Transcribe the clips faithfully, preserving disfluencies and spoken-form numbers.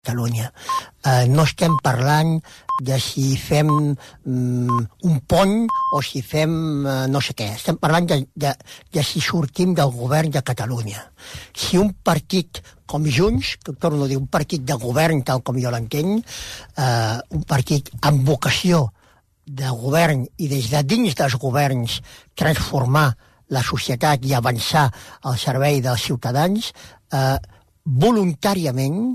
Catalunya. Eh, no estem parlant de si fem mm, un pont o si fem eh, no sé què. Estem parlant de, de, de si sortim del govern de Catalunya. Si un partit com Junts, que torno a dir, un partit de govern tal com jo l'entenc, eh, un partit amb vocació de govern i des de dins dels governs transformar la societat i avançar al servei dels ciutadans, eh, voluntàriament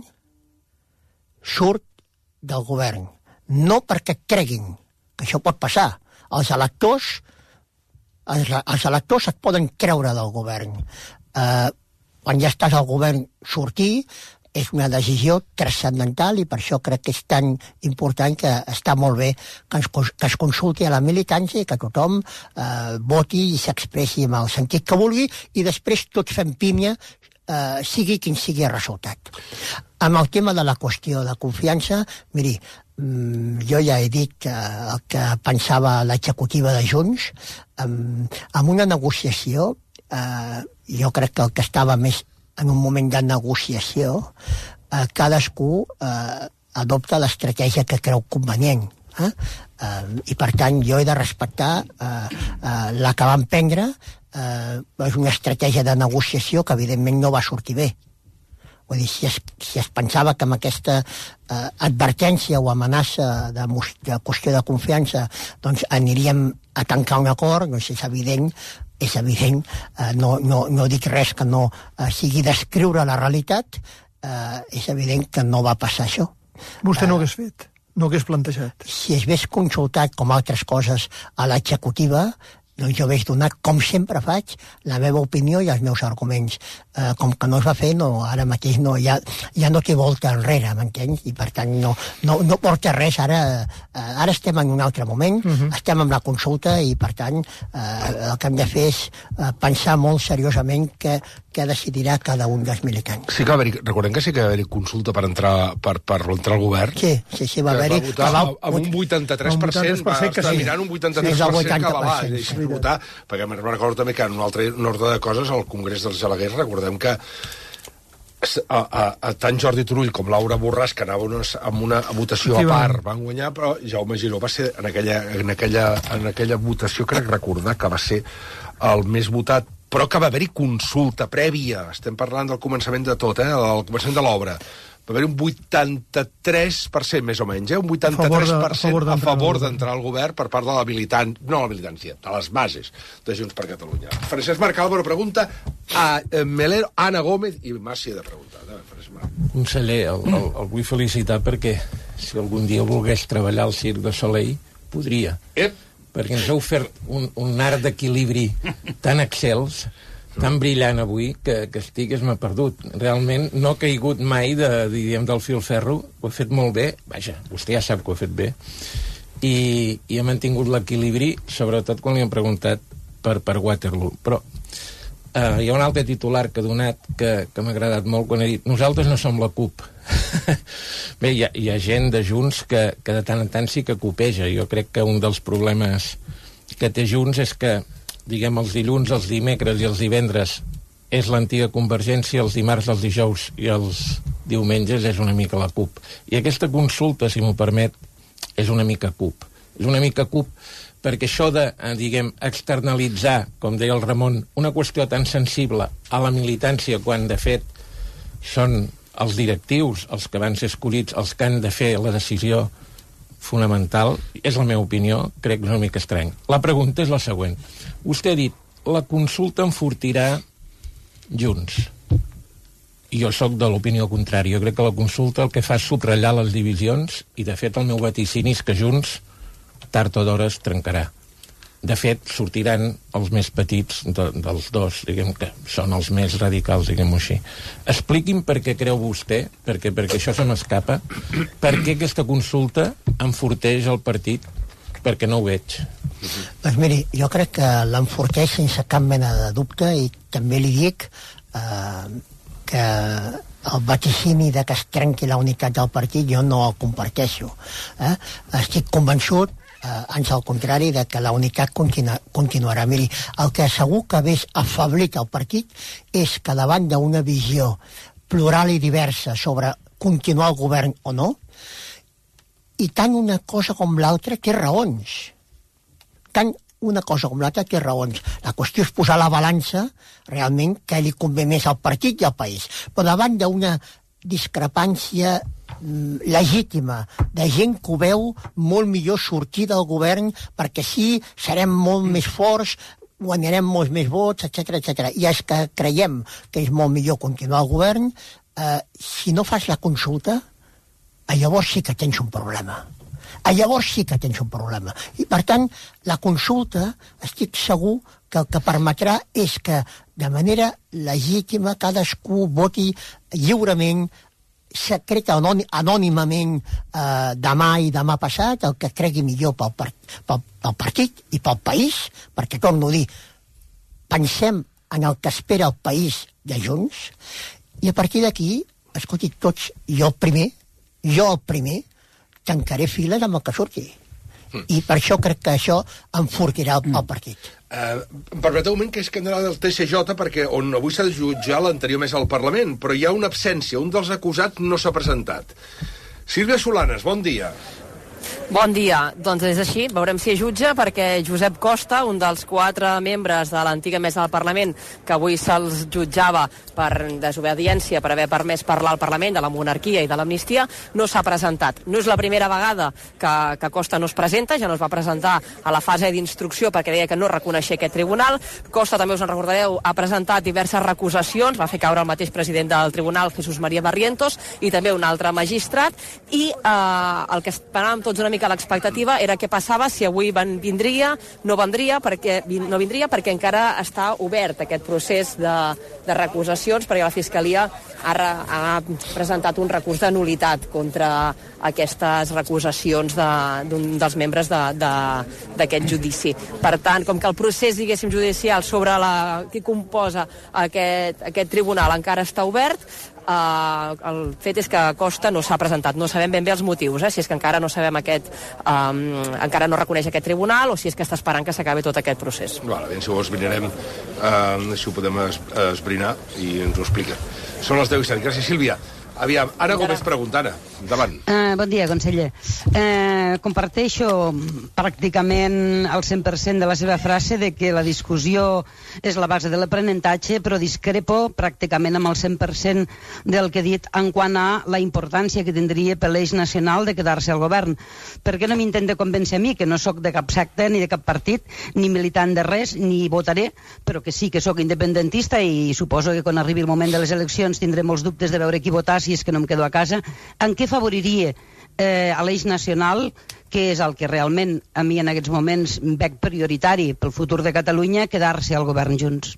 surt del govern. No perquè creguin, que això pot passar. Els electors, els, els electors es poden creure del govern. Eh, quan ja estàs al govern, sortir és una decisió transcendental i per això crec que és tan important que està molt bé que es, que es consulti a la militància i que tothom eh, voti i s'expressi amb el sentit que vulgui i després tots fem pímia, eh, sigui quin sigui el resultat. Amb el tema de la qüestió de confiança, miri, jo ja he dit eh, el que pensava l'executiva de Junts, amb, amb una negociació, eh, jo crec que el que estava més en un moment de negociació, eh, cadascú eh, adopta l'estratègia que creu convenient. Eh? Eh, I per tant jo he de respectar eh, eh, la que van prendre, eh, és una estratègia de negociació que evidentment no va sortir bé. Vull dir, si es, si es pensava que amb aquesta eh, advertència o amenaça de, de qüestió de confiança doncs aniríem a tancar un acord, doncs és evident, és evident, eh, no, no, no dic res que no eh, sigui descriure la realitat, eh, és evident que no va passar això. Vostè no ho hagués fet? No ho hagués plantejat? Si es hagués consultat, com altres coses, a l'executiva, doncs jo hagués donat, com sempre faig, la meva opinió i els meus arguments. Eh, com que no es va fer, no, ara mateix no, ja, ja no té volta enrere, m'entens? I per tant no, no, no porta res. Ara, eh, ara estem en un altre moment, uh-huh. estem amb la consulta i per tant eh, el que hem de fer és eh, pensar molt seriosament què, què decidirà cada un dels militants. Sí que va haver-hi, recordem que sí que va haver-hi consulta per entrar, per, per entrar al govern. Sí, sí, sí, va haver-hi. Va votar va, amb un vuitanta-tres per cent, va estar sí. mirant un vuitanta-tres per cent que va va, deixi'm votar, perquè me'n recordo també que en un altre un ordre de coses al Congrés dels Geleguers recordem que a, a, a tant Jordi Turull com Laura Borràs, que anava una, amb una votació a part, van guanyar, però Jaume Giró va ser en aquella, en aquella, en aquella votació, crec recordar que va ser el més votat, però que va haver-hi consulta prèvia, estem parlant del començament de tot, eh, del començament de l'obra. Va haver un vuitanta-tres per cent més o menys, eh? un vuitanta-tres per cent a favor d'entrar al govern per part de la militant, no la militància, de les bases de Junts per Catalunya. Francesc Marc Álvaro pregunta a Melero, Anna Gómez i Màcia de preguntar. Conseller, el, el, el vull felicitar perquè si algun dia volgués treballar al Circ de Soleil, podria. Ep. Perquè ens heu fet un, un art d'equilibri tan excels, tan brillant avui, que, que estigues m'ha perdut. Realment no ha caigut mai de, diguem, del filferro, ho he fet molt bé, vaja, vostè ja sap que ho he fet bé, i, i he mantingut l'equilibri, sobretot quan li han preguntat per, per Waterloo. Però eh, hi ha un altre titular que ha donat que, que m'ha agradat molt quan ha dit nosaltres no som la CUP. Bé, hi ha, hi ha gent de Junts que, que de tant en tant sí que copeja. Jo crec que un dels problemes que té Junts és que diguem, els dilluns, els dimecres i els divendres és l'antiga Convergència, els dimarts, els dijous i els diumenges és una mica la CUP. I aquesta consulta, si m'ho permet, és una mica CUP. És una mica CUP perquè això de, diguem, externalitzar, com deia el Ramon, una qüestió tan sensible a la militància, quan de fet són els directius, els que van ser escollits, els que han de fer la decisió fonamental, és la meva opinió, crec que és una mica estrany. La pregunta és la següent. Vostè ha dit, la consulta enfortirà Junts. I jo sóc de l'opinió contrària. Jo crec que la consulta el que fa és subratllar les divisions i, de fet, el meu vaticini és que Junts, tard o d'hora, es trencarà. De fet, sortiran els més petits de, dels dos, diguem que són els més radicals, diguem-ho així. Expliqui'm per què creu vostè, perquè, perquè això se m'escapa, per què aquesta consulta enforteix el partit, perquè no ho veig. Doncs miri, jo crec que l'enforteix sense cap mena de dubte i també li dic eh, que el vaticini de que es trenqui la unitat del partit jo no el comparteixo. Eh? Estic convençut, eh, ans al contrari, de que la unitat continu continuarà. Miri, el que segur que hagués afeblit el partit és que davant d'una visió plural i diversa sobre continuar el govern o no, i tant una cosa com l'altra té raons. Tant una cosa com l'altra té raons. La qüestió és posar la balança realment que li convé més al partit i al país. Però davant d'una discrepància mm, legítima de gent que ho veu molt millor sortir del govern perquè sí, serem molt més forts, guanyarem molts més vots, etcètera, etcètera. I és que creiem que és molt millor continuar al govern, eh, si no fas la consulta, llavors sí que tens un problema. Llavors sí que tens un problema. I, per tant, la consulta, estic segur que el que permetrà és que, de manera legítima, cadascú voti lliurement, secreta anònimament eh, demà i demà passat el que cregui millor pel, par pel, pel partit i pel país, perquè, torno a dir, pensem en el que espera el país de Junts, i a partir d'aquí, escolti, tots, jo el primer, jo el primer, tancaré files amb el que surti. Mm. I per això crec que això enfortirà el, el partit. Uh, em permeteu un moment que és que anarà del T C J, perquè on avui s'ha de jutjar l'anterior mesa al Parlament, però hi ha una absència, un dels acusats no s'ha presentat. Sílvia Solanes, bon dia. Bon dia. Doncs és així, veurem si és jutge, perquè Josep Costa, un dels quatre membres de l'antiga mesa del Parlament, que avui se'ls jutjava per desobediència, per haver permès parlar al Parlament de la monarquia i de l'amnistia, no s'ha presentat. No és la primera vegada que, que Costa no es presenta, ja no es va presentar a la fase d'instrucció perquè deia que no reconeixia aquest tribunal. Costa, també us en recordareu, ha presentat diverses recusacions, va fer caure el mateix president del tribunal, Jesús María Barrientos, i també un altre magistrat, i eh, el que esperàvem tots una mica l'expectativa era què passava si avui van, vindria, no vendria, perquè, no vindria, perquè encara està obert aquest procés de, de recusacions, perquè la Fiscalia ha, ha presentat un recurs de nul·litat contra aquestes recusacions d'un de, dels membres d'aquest judici. Per tant, com que el procés, diguéssim, judicial sobre la, qui composa aquest, aquest tribunal encara està obert, Uh, el fet és que Costa no s'ha presentat. No sabem ben bé els motius, eh? Si és que encara no sabem aquest um, encara no reconeix aquest tribunal o si és que està esperant que s'acabi tot aquest procés. Vale, ben, si ho esbrinarem, uh, si ho podem es, esbrinar i ens ho explica. Són les deu i set. Gràcies, Sílvia. Aviam, Anna Gómez pregunta, Anna, endavant. Uh, bon dia, conseller. Uh, comparteixo pràcticament al cent per cent de la seva frase de que la discussió és la base de l'aprenentatge, però discrepo pràcticament amb el cent per cent del que he dit en quant a la importància que tindria per l'eix nacional de quedar-se al govern. Perquè no m'intenta convèncer a mi, que no sóc de cap secta ni de cap partit, ni militant de res, ni votaré, però que sí que sóc independentista i suposo que quan arribi el moment de les eleccions tindré molts dubtes de veure qui votar si és que no em quedo a casa. En què favoriria eh, a l'eix nacional, que és el que realment a mi en aquests moments veig prioritari pel futur de Catalunya, quedar-se al govern Junts?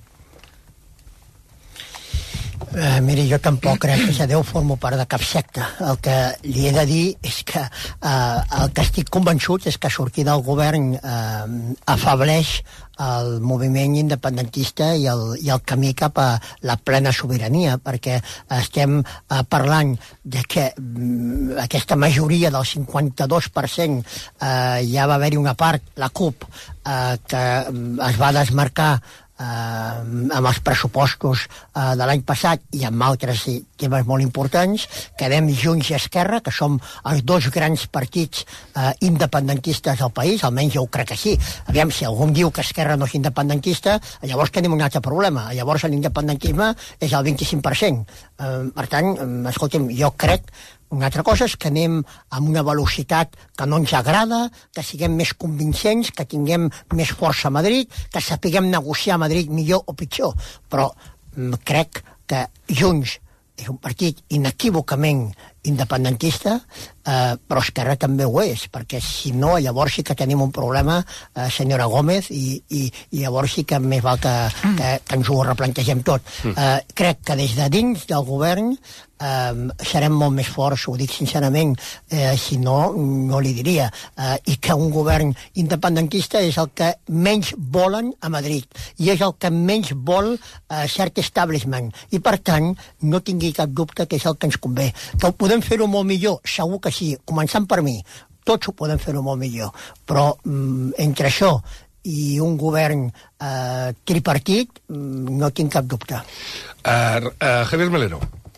Uh, miri, jo tampoc crec que Déu formo part de cap secta. El que li he de dir és que uh, el que estic convençut és que sortir del govern uh, afableix el moviment independentista i el, i el camí cap a la plena sobirania, perquè estem uh, parlant de que um, aquesta majoria del cinquanta-dos per cent uh, ja va haver-hi una part, la CUP, uh, que um, es va desmarcar Uh, amb els pressupostos uh, de l'any passat i amb altres temes molt importants. Quedem Junts i Esquerra, que som els dos grans partits uh, independentistes del país, almenys jo ho crec que sí. Aviam, si algú em diu que Esquerra no és independentista, llavors tenim un altre problema. Llavors l'independentisme és el vint-i-cinc per cent. Uh, per tant, um, escolta'm, jo crec. Una altra cosa és que anem amb una velocitat que no ens agrada, que siguem més convincents, que tinguem més força a Madrid, que sapiguem negociar a Madrid millor o pitjor. Però mm, crec que Junts és un partit inequívocament independentista, eh, però Esquerra també ho és, perquè si no, llavors sí que tenim un problema, eh, senyora Gómez, i, i, i llavors sí que més val que, que, que ens ho replantegem tot. Eh, crec que des de dins del govern eh, serem molt més forts, ho dic sincerament, eh, si no, no li diria, eh, i que un govern independentista és el que menys volen a Madrid, i és el que menys vol eh, cert establishment, i per tant no tingui cap dubte que és el que ens convé. Que ho podem fer-ho molt millor? Segur que sí, començant per mi. Tots ho podem fer-ho molt millor, però mm, entre això i un govern eh, tripartit mm, no tinc cap dubte. Uh, uh, Javier Melero.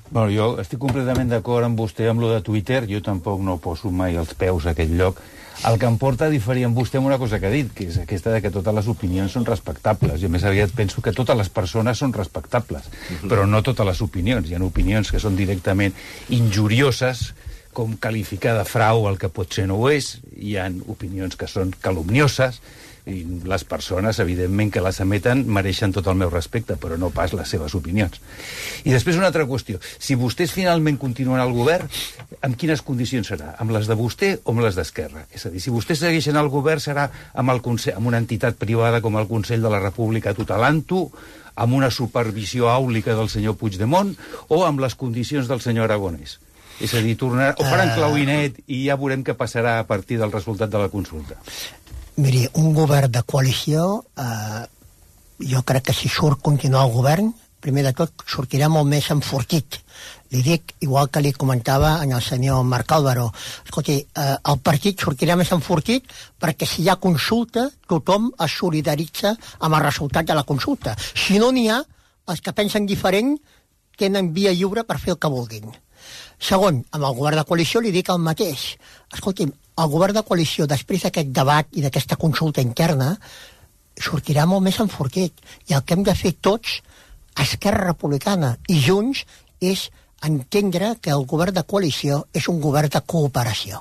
Bueno, jo estic completament d'acord amb vostè amb lo de Twitter, jo tampoc no poso mai els peus a aquest lloc. El que em porta a diferir amb vostè amb una cosa que ha dit, que és aquesta de que totes les opinions són respectables. Jo més aviat penso que totes les persones són respectables, uh-huh. però no totes les opinions. Hi ha opinions que són directament injurioses, com qualificar de frau el que potser no ho és, hi ha opinions que són calumnioses, i les persones, evidentment, que les emeten mereixen tot el meu respecte, però no pas les seves opinions. I després una altra qüestió. Si vostès finalment continuen al govern, amb quines condicions serà? Amb les de vostè o amb les d'Esquerra? És a dir, si vostès segueixen al govern serà amb, el Consell, amb una entitat privada com el Consell de la República tutelant-ho, amb una supervisió àulica del senyor Puigdemont o amb les condicions del senyor Aragonès? És a dir, tornar, o faran clauinet i ja veurem què passarà a partir del resultat de la consulta. Miri, un govern de coalició, eh, jo crec que si surt continuar el govern, primer de tot sortirà molt més enfortit. Li dic, igual que li comentava en el senyor Marc Álvaro, escolti, eh, el partit sortirà més enfortit perquè si hi ha consulta, tothom es solidaritza amb el resultat de la consulta. Si no n'hi ha, els que pensen diferent tenen via lliure per fer el que vulguin. Segon, amb el govern de coalició li dic el mateix. Escolti'm, el govern de coalició, després d'aquest debat i d'aquesta consulta interna, sortirà molt més enfortit. I el que hem de fer tots, Esquerra Republicana i Junts, és entendre que el govern de coalició és un govern de cooperació.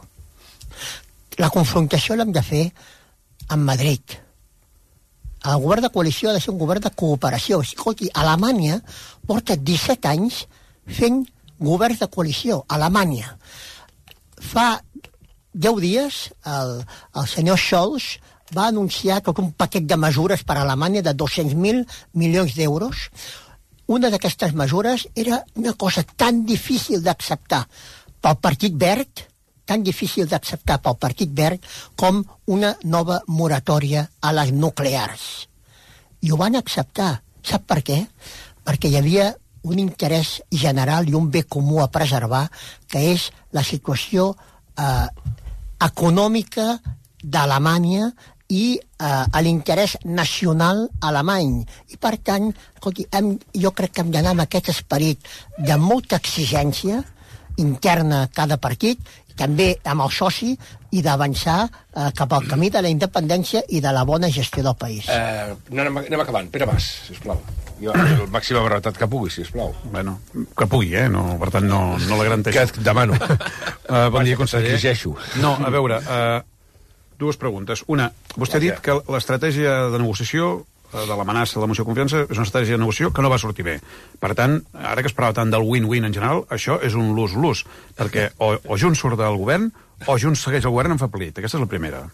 La confrontació l'hem de fer amb Madrid. El govern de coalició ha de ser un govern de cooperació. Escolti, Alemanya porta disset anys fent governs de coalició. Alemanya. Fa deu dies, el, el senyor Scholz va anunciar tot un paquet de mesures per a Alemanya de dos-cents mil milions d'euros. Una d'aquestes mesures era una cosa tan difícil d'acceptar pel Partit Verd, tan difícil d'acceptar pel Partit Verd com una nova moratòria a les nuclears. I ho van acceptar. Sap per què? Perquè hi havia un interès general i un bé comú a preservar, que és la situació eh, econòmica d'Alemanya i eh, l'interès nacional alemany. I, per tant, escolti, hem, jo crec que hem d'anar amb aquest esperit de molta exigència interna a cada partit, també amb el soci, i d'avançar eh, cap al camí de la independència i de la bona gestió del país. Eh, anem, anem acabant. Pere Mas, sisplau. Jo, el màxima brevetat que pugui, sisplau. Bueno, que pugui, eh? No, per tant, no, no la garanteixo. Que et demano. uh, bon dia, conseller. Exigeixo. No, a veure, uh, dues preguntes. Una, vostè ha dit que l'estratègia de negociació de l'amenaça de la moció de confiança és una estratègia de negociació que no va sortir bé. Per tant, ara que es parla tant del win-win en general, això és un lose-lose, perquè o, o Junts surt del govern o Junts segueix el govern en fapelit. Aquesta és la primera.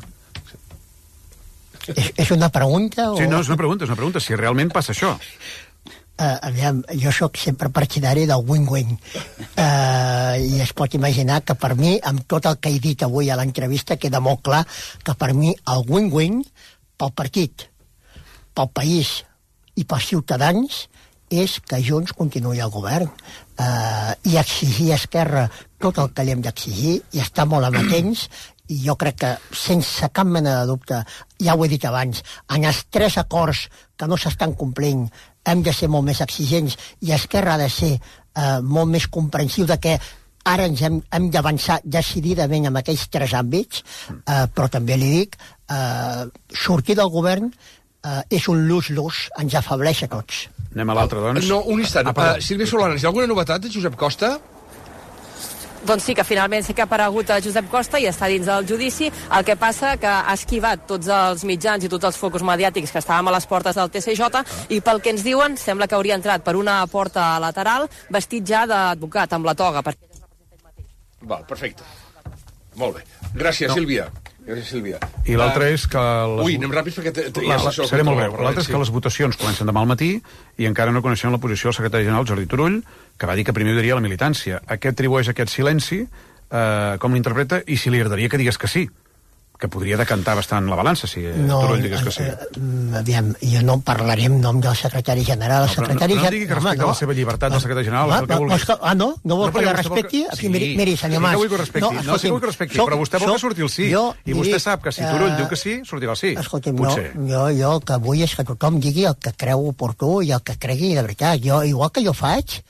És, és una pregunta? O... Sí, no, és una pregunta, és una pregunta, si realment passa això. Uh, aviam, jo sóc sempre partidari del win-win. Uh, I es pot imaginar que per mi, amb tot el que he dit avui a l'entrevista, queda molt clar que per mi el win-win pel partit, pel país i pels ciutadans és que Junts continuï al govern uh, i exigir a Esquerra tot el que li hem d'exigir i estar molt amatents. I jo crec que, sense cap mena de dubte, ja ho he dit abans, en els tres acords que no s'estan complint hem de ser molt més exigents i Esquerra ha de ser eh, molt més comprensiu de que ara ens hem, hem d'avançar decididament en aquells tres àmbits, eh, però també li dic, eh, sortir del govern eh, és un lose-lose, ens afableix a tots. Anem a l'altre, doncs. No, un instant. Ah, uh, Sílvia Solanes, hi ha alguna novetat de Josep Costa? Doncs sí, que finalment sí que ha aparegut a Josep Costa i està dins del judici. El que passa que ha esquivat tots els mitjans i tots els focus mediàtics que estàvem a les portes del T C J i pel que ens diuen sembla que hauria entrat per una porta lateral vestit ja d'advocat, amb la toga. Perquè... Val, perfecte. Molt bé. Gràcies, no. Sílvia. Gràcies, Sílvia. I l'altre uh, és que... Les... Ui, anem ràpids perquè... Te, te, la, ja la, seré molt breu. L'altre és que les votacions comencen demà al matí i encara no coneixem la posició del secretari general Jordi Turull, que va dir que primer ho diria la militància. A què atribueix aquest silenci? Eh, com l'interpreta? I si li agradaria que digués que sí, que podria decantar bastant la balança si no, Turull digués que sí. Uh, aviam, jo no parlaré en nom del secretari general. El secretari no, no, no digui que respecta no. la seva llibertat del secretari general. Ah, no, no, ah, no? No vol no, que la respecti? Que... Sí, miri, miri, senyor Mas. Sí que vull que respecti, no, no, sí que vull que respecti, soc, però vostè vol soc, que surti el sí. Jo, I vostè sap que si Turull uh, diu que sí, sortirà el sí. Escolti'm, no, jo, jo el que vull és que tothom digui el que creu oportú i el que cregui de veritat. Jo, igual que jo faig,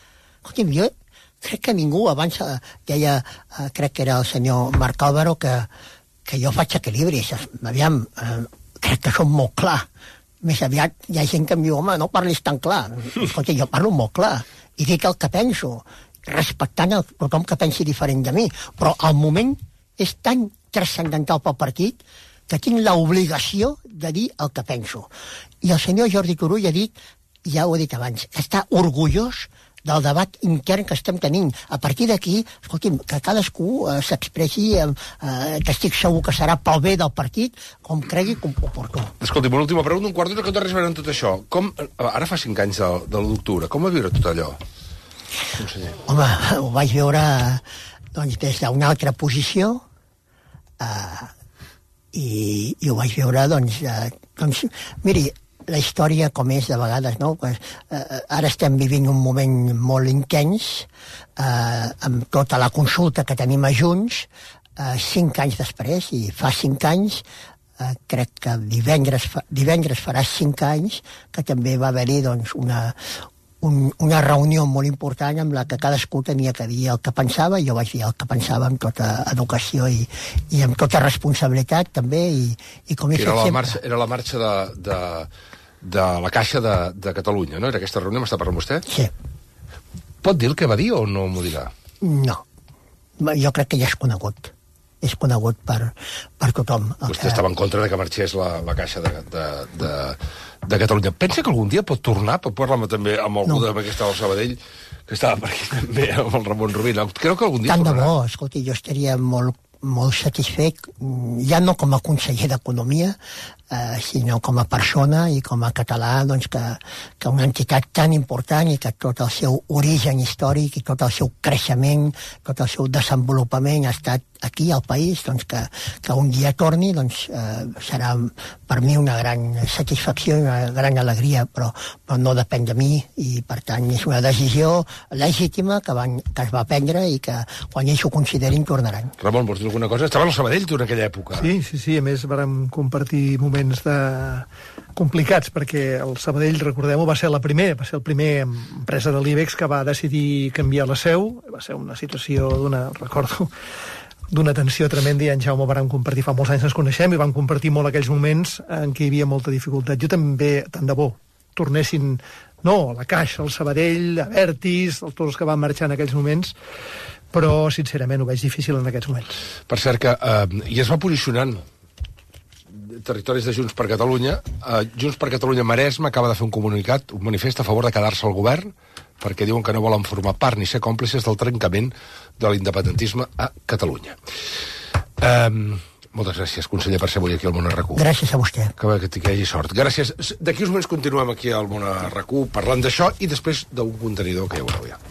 Escolti'm, jo crec que ningú abans deia, eh, crec que era el senyor Marc Álvaro, que, que jo faig equilibris. Aviam, eh, crec que som molt clar. Més aviat hi ha gent que em diu, home, no parlis tan clar. Escolta, jo parlo molt clar i dic el que penso, respectant el, tothom que pensi diferent de mi, però al moment és tan transcendental pel partit que tinc l'obligació de dir el que penso. I el senyor Jordi Turull ha dit, ja ho he dit abans, està orgullós del debat intern que estem tenint. A partir d'aquí, escolti'm, que cadascú eh, s'expressi, eh, eh, que estic segur que serà pel bé del partit, com cregui com oportú. Escolti'm, una última pregunta, un quart d'hora que no té res a veure amb tot això. Com, ara fa cinc anys de, de l'u d'octubre, com va viure tot allò, conseller? Home, ho vaig veure doncs, des d'una altra posició eh, i, i ho vaig veure, doncs, eh, doncs, miri, la història com és de vegades, no? Pues, eh, ara estem vivint un moment molt intens, eh, amb tota la consulta que tenim a Junts, eh, cinc anys després, i fa cinc anys, eh, crec que divendres, divendres farà cinc anys, que també va haver-hi doncs, una, un, una reunió molt important amb la que cadascú tenia que dir el que pensava, i jo vaig dir el que pensava amb tota educació i, i amb tota responsabilitat també, i, i com he fet era la sempre. Marxa, era la marxa de... de... de la Caixa de, de Catalunya, no? Era aquesta reunió, m'està parlant vostè? Sí. Pot dir el que va dir o no m'ho dirà? No. Jo crec que ja és conegut. És conegut per, per tothom. Vostè que... estava en contra de que marxés la, la Caixa de, de, de, de Catalunya. Pensa que algun dia pot tornar? Pot parlar també amb algú no. que estava al Sabadell, que estava per aquí també, amb el Ramon Rubí. Creu que algun dia Tant tornarà? de bo, escolti, jo estaria molt, molt satisfet, ja no com a conseller d'Economia, eh, sinó com a persona i com a català, doncs que, que una entitat tan important i que tot el seu origen històric i tot el seu creixement, tot el seu desenvolupament ha estat aquí al país, doncs que, que un dia torni, doncs eh, serà per mi una gran satisfacció i una gran alegria, però, però no depèn de mi, i per tant és una decisió legítima que, van, que es va prendre i que quan ells ho considerin tornaran. Ramon, vols dir alguna cosa? Estava al Sabadell tu en aquella època. Sí, sí, sí, a més vàrem compartir moments de... complicats, perquè el Sabadell, recordem-ho, va ser la primera, va ser el primer empresa de l'IBEX que va decidir canviar la seu. Va ser una situació d'una, recordo, d'una tensió tremenda, i en Jaume vàrem compartir, fa molts anys ens coneixem, i vam compartir molt aquells moments en què hi havia molta dificultat. Jo també, tant de bo, tornessin, no, a la Caixa, al Sabadell, a Vertis, tots els que van marxar en aquells moments, però, sincerament, ho veig difícil en aquests moments. Per cert que, eh, i es va posicionant territoris de Junts per Catalunya. Uh, Junts per Catalunya Maresme acaba de fer un comunicat, un manifest a favor de quedar-se al govern, perquè diuen que no volen formar part ni ser còmplices del trencament de l'independentisme a Catalunya. Um, moltes gràcies, conseller, per ser avui aquí al Món RAC u. Gràcies a vostè. Que, que, que hi hagi sort. Gràcies. D'aquí uns moments continuem aquí al Món RAC u parlant d'això i després d'un contenidor que hi haurà ja.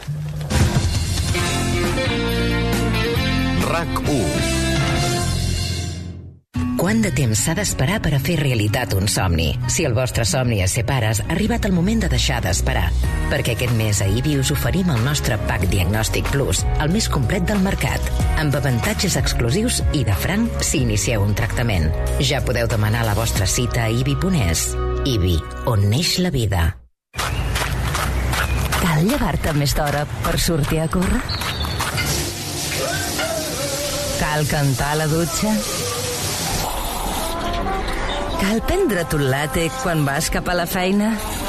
RAC u. Quant de temps s'ha d'esperar per a fer realitat un somni? Si el vostre somni és ser pares, ha arribat el moment de deixar d'esperar. Perquè aquest mes a I B I us oferim el nostre Pack Diagnòstic Plus, el més complet del mercat, amb avantatges exclusius i de franc si inicieu un tractament. Ja podeu demanar la vostra cita a I B I punt es. I B I, on neix la vida. Cal llevar-te més d'hora per sortir a córrer? Cal cantar a la dutxa? Cal prendre't un latte quan vas cap a la feina?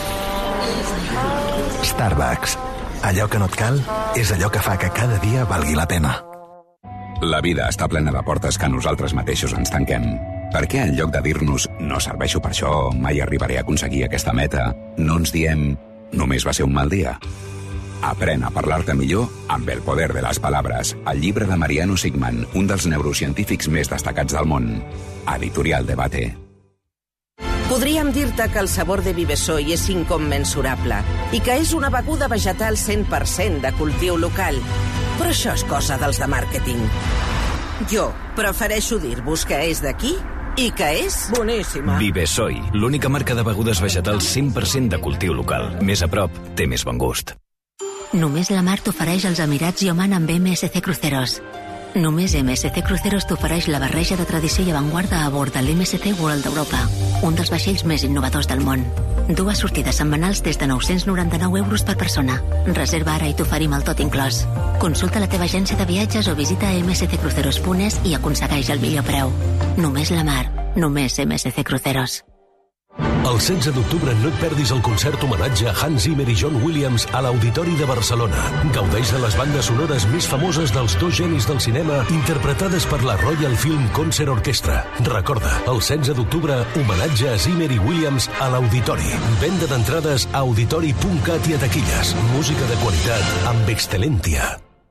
Starbucks. Allò que no et cal és allò que fa que cada dia valgui la pena. La vida està plena de portes que nosaltres mateixos ens tanquem. Per què en lloc de dir-nos no serveixo per això, mai arribaré a aconseguir aquesta meta, no ens diem només va ser un mal dia? Aprèn a parlar-te millor amb El poder de les paraules, el llibre de Mariano Sigman, un dels neurocientífics més destacats del món. Editorial Debate. Podríem dir-te que el sabor de Vivesoy és incommensurable i que és una beguda vegetal cent per cent de cultiu local. Però això és cosa dels de màrqueting. Jo prefereixo dir-vos que és d'aquí i que és boníssima. Vivesoy, l'única marca de begudes vegetals cent per cent de cultiu local. Més a prop, té més bon gust. Només la mar t'ofereix els Emirats i Oman amb M S C Cruceros. Només M S C Cruceros t'ofereix la barreja de tradició i avantguarda a bord de l'M S C World d'Europa, un dels vaixells més innovadors del món. Dues sortides setmanals des de nou-cents noranta-nou euros per persona. Reserva ara i t'oferim el tot inclòs. Consulta la teva agència de viatges o visita m s c cruceros punt es i aconsegueix el millor preu. Només la mar, només M S C Cruceros. El setze d'octubre no et perdis el concert homenatge a Hans Zimmer i John Williams a l'Auditori de Barcelona. Gaudeix de les bandes sonores més famoses dels dos genis del cinema interpretades per la Royal Film Concert Orchestra. Recorda, el setze d'octubre, homenatge a Zimmer i Williams a l'Auditori. Venda d'entrades a auditori punt cat i a taquilles. Música de qualitat amb excel·lència.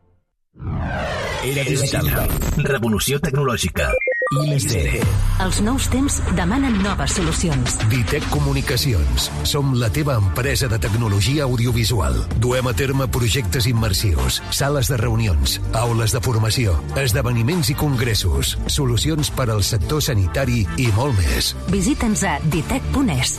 Era digital. Revolució tecnològica. I més D. Els nous temps demanen noves solucions. Ditec Comunicacions. Som la teva empresa de tecnologia audiovisual. Duem a terme projectes immersius, sales de reunions, aules de formació, esdeveniments i congressos, solucions per al sector sanitari i molt més. Visita'ns a ditec punt es.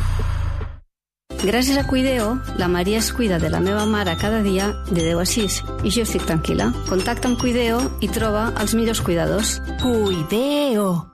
Gràcies a Cuideo, la Maria es cuida de la meva mare cada dia de deu a sis i jo estic tranquil·la. Contacta amb Cuideo i troba els millors cuidadors. Cuideo.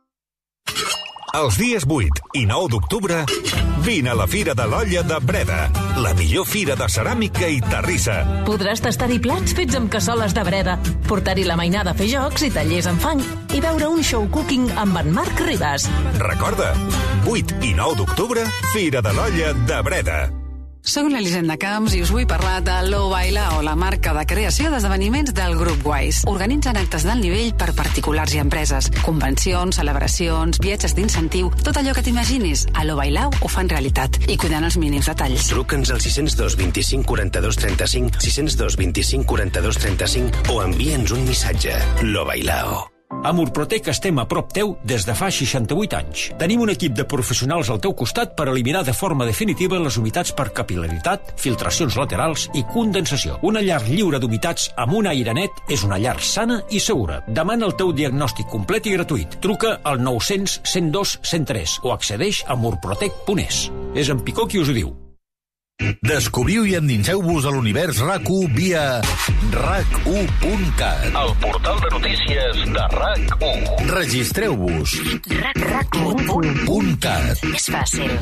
Els dies vuit i nou d'octubre, vine a la Fira de l'Olla de Breda, la millor fira de ceràmica i terrissa. Podràs tastar-hi plats fets amb cassoles de Breda, portar-hi la mainada a fer jocs i tallers amb fang i veure un show cooking amb en Marc Ribas. Recorda, vuit i nou d'octubre, Fira de l'Olla de Breda. Soc l'Elisenda Camps i us vull parlar de Lo Bailao, la marca de creació d'esdeveniments del grup Wise. Organitzen actes d'alt nivell per particulars i empreses, convencions, celebracions, viatges d'incentiu, tot allò que t'imaginis. A Lo Bailao ho fan realitat i cuidant els mínims detalls. Truca'ns al sis zero dos, vint-i-cinc, quaranta-dos, trenta-cinc, sis zero dos, vint-i-cinc, quaranta-dos, trenta-cinc o envia'ns un missatge. Lo Bailao. A Murprotec estem a prop teu des de fa seixanta-vuit anys. Tenim un equip de professionals al teu costat per eliminar de forma definitiva les humitats per capil·laritat, filtracions laterals i condensació. Una llar lliure d'humitats amb un aire net és una llar sana i segura. Demana el teu diagnòstic complet i gratuït. Truca al nou cents, cent dos, cent tres o accedeix a murprotec punt es. És en Picó qui us ho diu. Descobriu i endinseu-vos a l'univers RAC u via rac u punt cat, el portal de notícies de RAC u. Registreu-vos. rac u punt cat. És fàcil.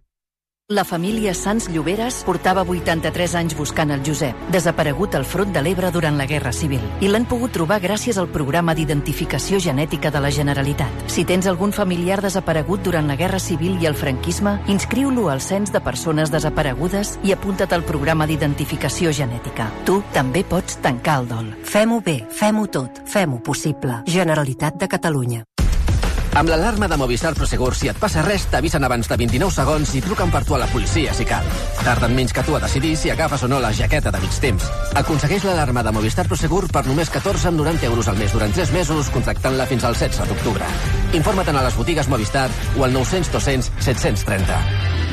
La família Sans Lloberes portava vuitanta-tres anys buscant el Josep, desaparegut al front de l'Ebre durant la Guerra Civil, i l'han pogut trobar gràcies al programa d'identificació genètica de la Generalitat. Si tens algun familiar desaparegut durant la Guerra Civil i el franquisme, inscriu-lo al cens de persones desaparegudes i apunta't al programa d'identificació genètica. Tu també pots tancar el dol. Fem-ho bé, fem-ho tot, fem-ho possible. Generalitat de Catalunya. Amb l'alarma de Movistar Prosegur, si et passa res, t'avisen abans de vint-i-nou segons i truquen per tu a la policia si cal. Tarden menys que tu a decidir si agafes o no la jaqueta de mig temps. Aconsegueix l'alarma de Movistar Prosegur per només catorze amb noranta euros al mes durant tres mesos, contractant-la fins al setze d'octubre. Informa't a les botigues Movistar o al nou cents, dos-cents, set-cents trenta.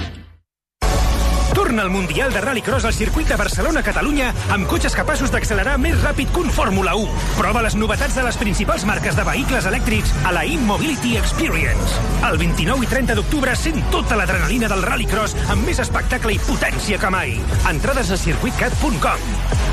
Torna al Mundial de Rallycross al circuit de Barcelona-Catalunya amb cotxes capaços d'accelerar més ràpid que un Fórmula u. Prova les novetats de les principals marques de vehicles elèctrics a la e-Mobility Experience. El vint-i-nou i trenta d'octubre sent tota l'adrenalina del Rallycross amb més espectacle i potència que mai. Entrades a circuit cat punt com.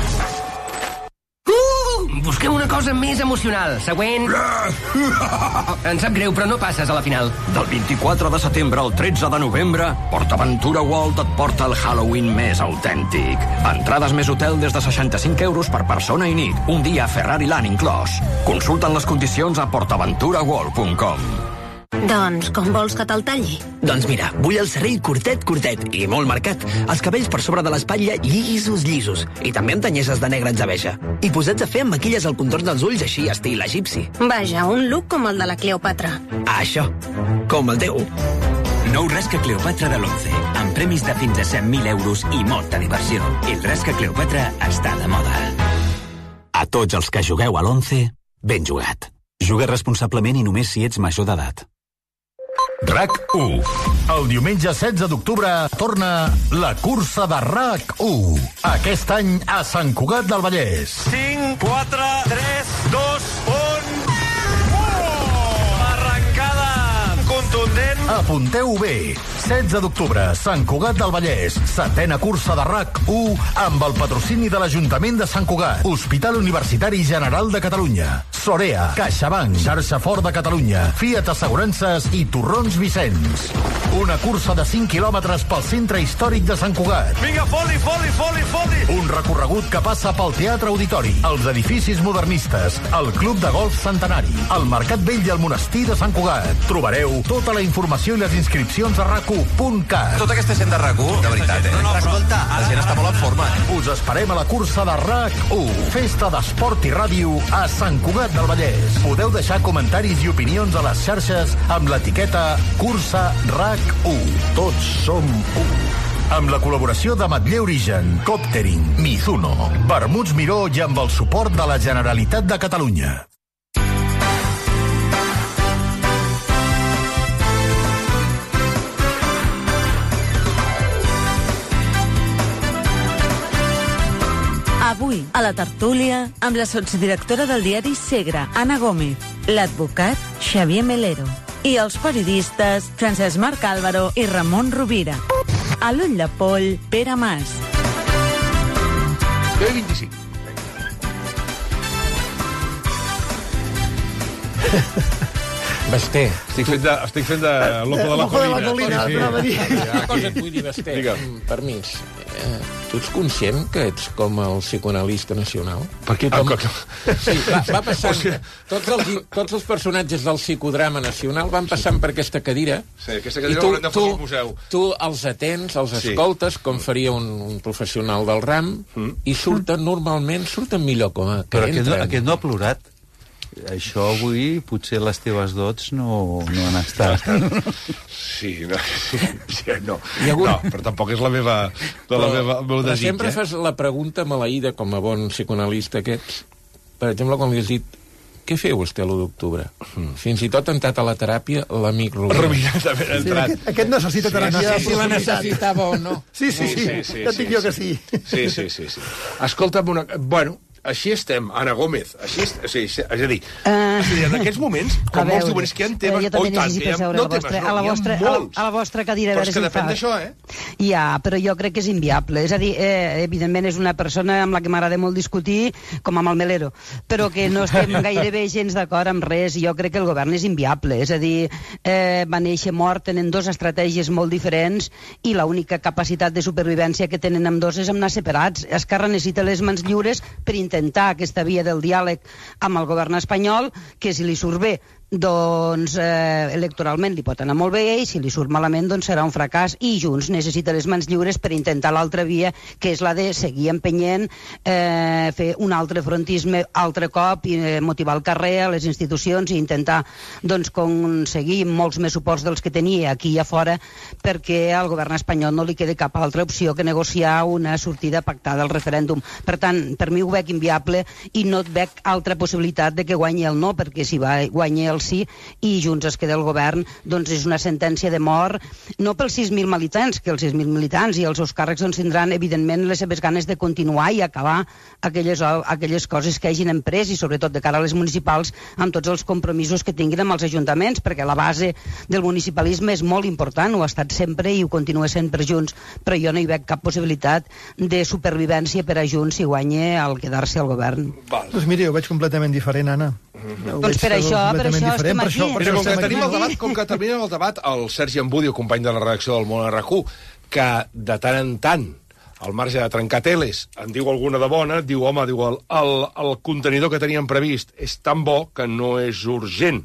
Busquem una cosa més emocional. Següent. Em sap greu, però no passes a la final. Del vint-i-quatre de setembre al tretze de novembre, PortAventura World et porta el Halloween més autèntic. Entrades més hotel des de seixanta-cinc euros per persona i nit. Un dia a Ferrari Land inclòs. Consulta'n les condicions a port aventura world punt com. Doncs com vols que te'l talli? Doncs mira, vull el serrell curtet, curtet i molt marcat. Els cabells per sobre de l'espatlla llisos, llisos. I també amb tanyeses de negre atzabeja. I posats a fer amb maquilles al contorn dels ulls així estil egipci. Vaja, un look com el de la Cleopatra. Ah, això, com el teu. Nou Rasca Cleopatra de l'Once, amb premis de fins a cent mil euros i molta diversió. El Rasca Cleopatra està de moda. A tots els que jugueu a l'Once, ben jugat. Juga responsablement i només si ets major d'edat. RAC u. El diumenge setze d'octubre torna la cursa de RAC u. Aquest any a Sant Cugat del Vallès. cinc, quatre, tres, dos, un... Oh! Arrencada contundent. A Apunteu bé. setze d'octubre, Sant Cugat del Vallès. Setena cursa de R A C u amb el patrocini de l'Ajuntament de Sant Cugat, Hospital Universitari General de Catalunya, Sorea, CaixaBank, Xarxa Ford de Catalunya, Fiat Assegurances i Torrons Vicenç. Una cursa de cinc quilòmetres pel centre històric de Sant Cugat. Vinga, foli, foli, foli, foli! Un recorregut que passa pel Teatre Auditori, els edificis modernistes, el Club de Golf Centenari, el Mercat Vell i el Monestir de Sant Cugat. Trobareu tota la informació i les inscripcions a rac u punt cat. Tota aquesta gent de R A C u, de veritat, eh? No, no, escolta, la gent està molt en forma. Us esperem a la cursa de R A C u, festa d'esport i ràdio a Sant Cugat del Vallès. Podeu deixar comentaris i opinions a les xarxes amb l'etiqueta Cursa R A C u. Tots som u. Amb la col·laboració de Matller Origen, Coptering, Mizuno, Vermuts Miró i amb el suport de la Generalitat de Catalunya. Avui, a la tertúlia, amb la sotsdirectora del diari Segre, Anna Gómez, l'advocat Xavier Melero i els periodistes Francesc Marc Álvaro i Ramon Rovira. A l'ull de poll, Pere Mas. deu i vint-i-cinc. Basté. Estic fent de, estic fent de l'ojo de la colina. L'ojo de la colina. Una cosa et vull dir, Basté. Permís. Eh, tu ets conscient que ets com el psicoanalista nacional? Per què? Tothom... Sí, va, va passant... Tots els, tots els personatges del psicodrama nacional van passant per aquesta cadira. Sí, aquesta cadira l'haurem de fer al museu. Tu els atens, els escoltes, com faria un, un professional del ram, i surten, normalment, surten millor com a... Però aquest no, aquest no ha plorat. Això avui, potser les teves dots no, no han estat. Sí, no, sí, no. Hagut... no, però tampoc és la meva, de la meva, el meu però desig. Sempre eh? fas la pregunta maleïda, com a bon psicoanalista que ets. Per exemple, quan li has dit què feu vostè l'u d'octubre? Mm. Fins i tot ha entrat a la teràpia l'amic Rovira. Rovira també ha entrat. Sí, aquest necessita teràpia. Sí, no sé si la necessitava o no. Sí, sí, sí, sí, sí, ja et dic sí, jo que sí. Sí, sí, sí, sí. Escolta'm una... Bueno, així estem, Anna Gómez. Així est... o sigui, és a dir, uh, és a dir, en aquests moments, com molts diuen, és que hi ha temes... Jo també oh, tant, necessito seure no a la vostra, temes, no, a la vostra, a la, a la vostra cadira. Però és que depèn d'això, eh? Ja, però jo crec que és inviable. És a dir, eh, evidentment és una persona amb la que m'agrada molt discutir, com amb el Melero, però que no estem gairebé gens d'acord amb res. Jo crec que el govern és inviable. És a dir, eh, va néixer mort, tenen dues estratègies molt diferents i l'única capacitat de supervivència que tenen amb dos és anar separats. Esquerra necessita les mans lliures per intentar aquesta via del diàleg amb el govern espanyol, que si li surt bé doncs eh, electoralment li pot anar molt bé i si li surt malament doncs serà un fracàs, i Junts necessita les mans lliures per intentar l'altra via, que és la de seguir empenyent, eh, fer un altre frontisme altre cop i eh, motivar el carrer, a les institucions, i intentar doncs aconseguir molts més suports dels que tenia aquí i a fora, perquè al govern espanyol no li queda cap altra opció que negociar una sortida pactada al referèndum. Per tant, per mi ho veig inviable i no et veig altra possibilitat de que guanyi el no, perquè si va guanyar el sí i Junts es queda al govern, doncs és una sentència de mort, no pels sis mil militants, que els sis mil militants i els seus càrrecs doncs tindran evidentment les seves ganes de continuar i acabar aquelles, aquelles coses que hagin emprès, i sobretot de cara a les municipals, amb tots els compromisos que tinguin amb els ajuntaments, perquè la base del municipalisme és molt important, ho ha estat sempre i ho continua sent per Junts, però jo no hi veig cap possibilitat de supervivència per a Junts si guanya el quedar-se al govern. Val. Doncs mira, ho veig completament diferent, Anna. Mm-hmm. Doncs per això, per això estem aquí. Per això, com, que tenim el debat, com que tenim el debat, el Sergi Embudio, company de la redacció del Món R A C u, que de tant en tant, al marge de trencar teles, en diu alguna de bona, diu, home, diu, el, el, el contenidor que teníem previst és tan bo que no és urgent.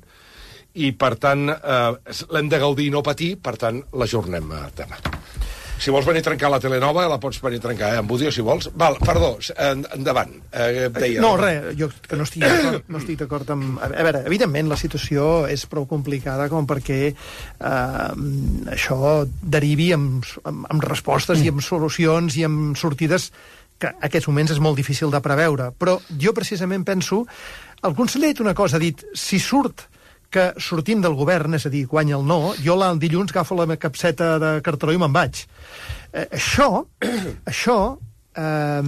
I, per tant, eh, l'hem de gaudir i no patir, per tant, l'ajornem a demà. Si vols venir a trencar la telenova, la pots venir a trencar, eh, Embudio, si vols. Val, perdó, en, endavant. Eh, deia, no, res, jo que no estic d'acord, no estic d'acord amb... A veure, evidentment, la situació és prou complicada com perquè eh, això derivi amb, amb, amb respostes i amb solucions i amb sortides que en aquests moments és molt difícil de preveure. Però jo precisament penso... El conseller ha dit una cosa, ha dit, si surt que sortim del govern, és a dir, guanya el no, jo el dilluns agafo la capseta de cartró i me'n vaig. Eh, això, això eh,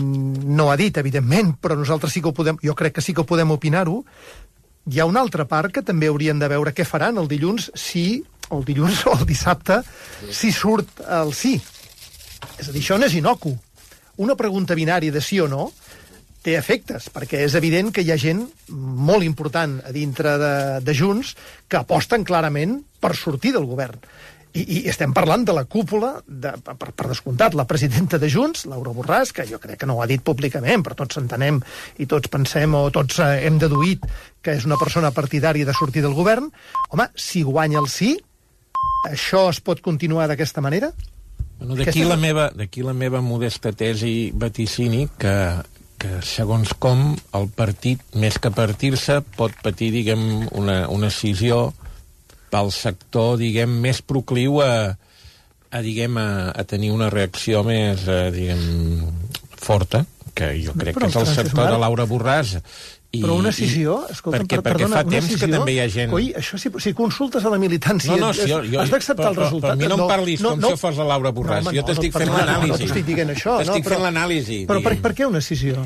no ha dit, evidentment, però nosaltres sí que ho podem, jo crec que sí que ho podem opinar-ho. Hi ha una altra part que també haurien de veure què faran el dilluns si o el dilluns o el dissabte, si surt el sí. És a dir, això no és inocu. Una pregunta binària de sí o no té efectes, perquè és evident que hi ha gent molt important a dintre de, de Junts que aposten clarament per sortir del govern. I, i estem parlant de la cúpula, de, per, per descomptat, la presidenta de Junts, Laura Borràs, que jo crec que no ho ha dit públicament, però tots entenem i tots pensem o tots eh, hem deduït que és una persona partidària de sortir del govern. Home, si guanya el sí, això es pot continuar d'aquesta manera? Bueno, d'aquí la meva, d'aquí la meva modesta tesi vaticini que, que segons com el partit, més que partir-se, pot patir, diguem, una, una escissió pel sector, diguem, més procliu a, a diguem, a, a tenir una reacció més, a, diguem, forta, que jo crec però, que és el sector Marc, de Laura Borràs. I, però una escissió, escolta'm, perquè, per, perquè perdona, fa temps escissió, que també hi ha gent... Coi, això si, si consultes a la militància... No, no, si jo, jo, has d'acceptar el resultat. Per mi no, no em parlis no, com no, si fos la Laura Borràs. No, jo t'estic no, fent no, l'anàlisi. No, no t'estic dient això. T'estic no, però, fent l'anàlisi. Però per, per què una escissió?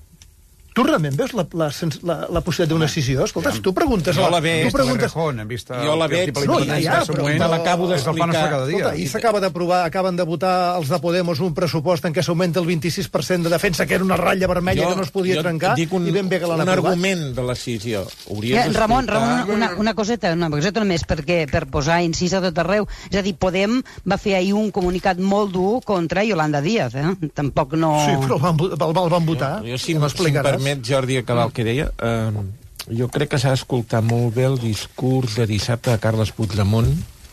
Tu realment veus la, la, la, la possibilitat d'una decisió? Escolta, si tu preguntes... Jo la veig, tu preguntes... jo la veig, no, ja, ja, però, te l'acabo d'explicar. Escolta, ahir s'acaba d'aprovar, acaben de votar els de Podemos un pressupost en què s'augmenta el vint-i-sis per cent de defensa, que era una ratlla vermella jo, que no es podia trencar, un, i ben bé que l'han un aprovat. argument de la decisió. Ja, Ramon, Ramon, una, una coseta, una coseta només, perquè, per posar incís a tot arreu. És a dir, Podem va fer ahir un comunicat molt dur contra Yolanda Díaz, eh? Tampoc no... Sí, però el van, el, el van votar. Jo, jo si, no si em permet, Jordi, acabar el que deia, eh, jo crec que s'ha d'escoltar molt bé el discurs de dissabte de Carles Puigdemont,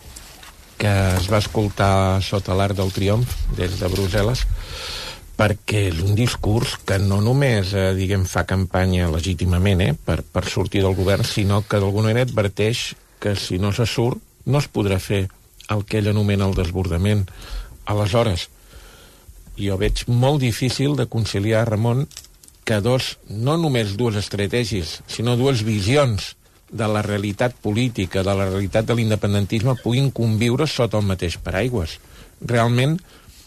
que es va escoltar sota l'Arc del Triomf, des de Brussel·les, perquè és un discurs que no només, eh, diguem, fa campanya legítimament eh, per, per sortir del govern, sinó que d'alguna manera adverteix que si no se surt no es podrà fer el que ell anomena el desbordament. Aleshores, jo veig molt difícil de conciliar, Ramon, que dos, no només dues estratègies, sinó dues visions de la realitat política, de la realitat de l'independentisme, puguin conviure sota el mateix paraigües. Realment,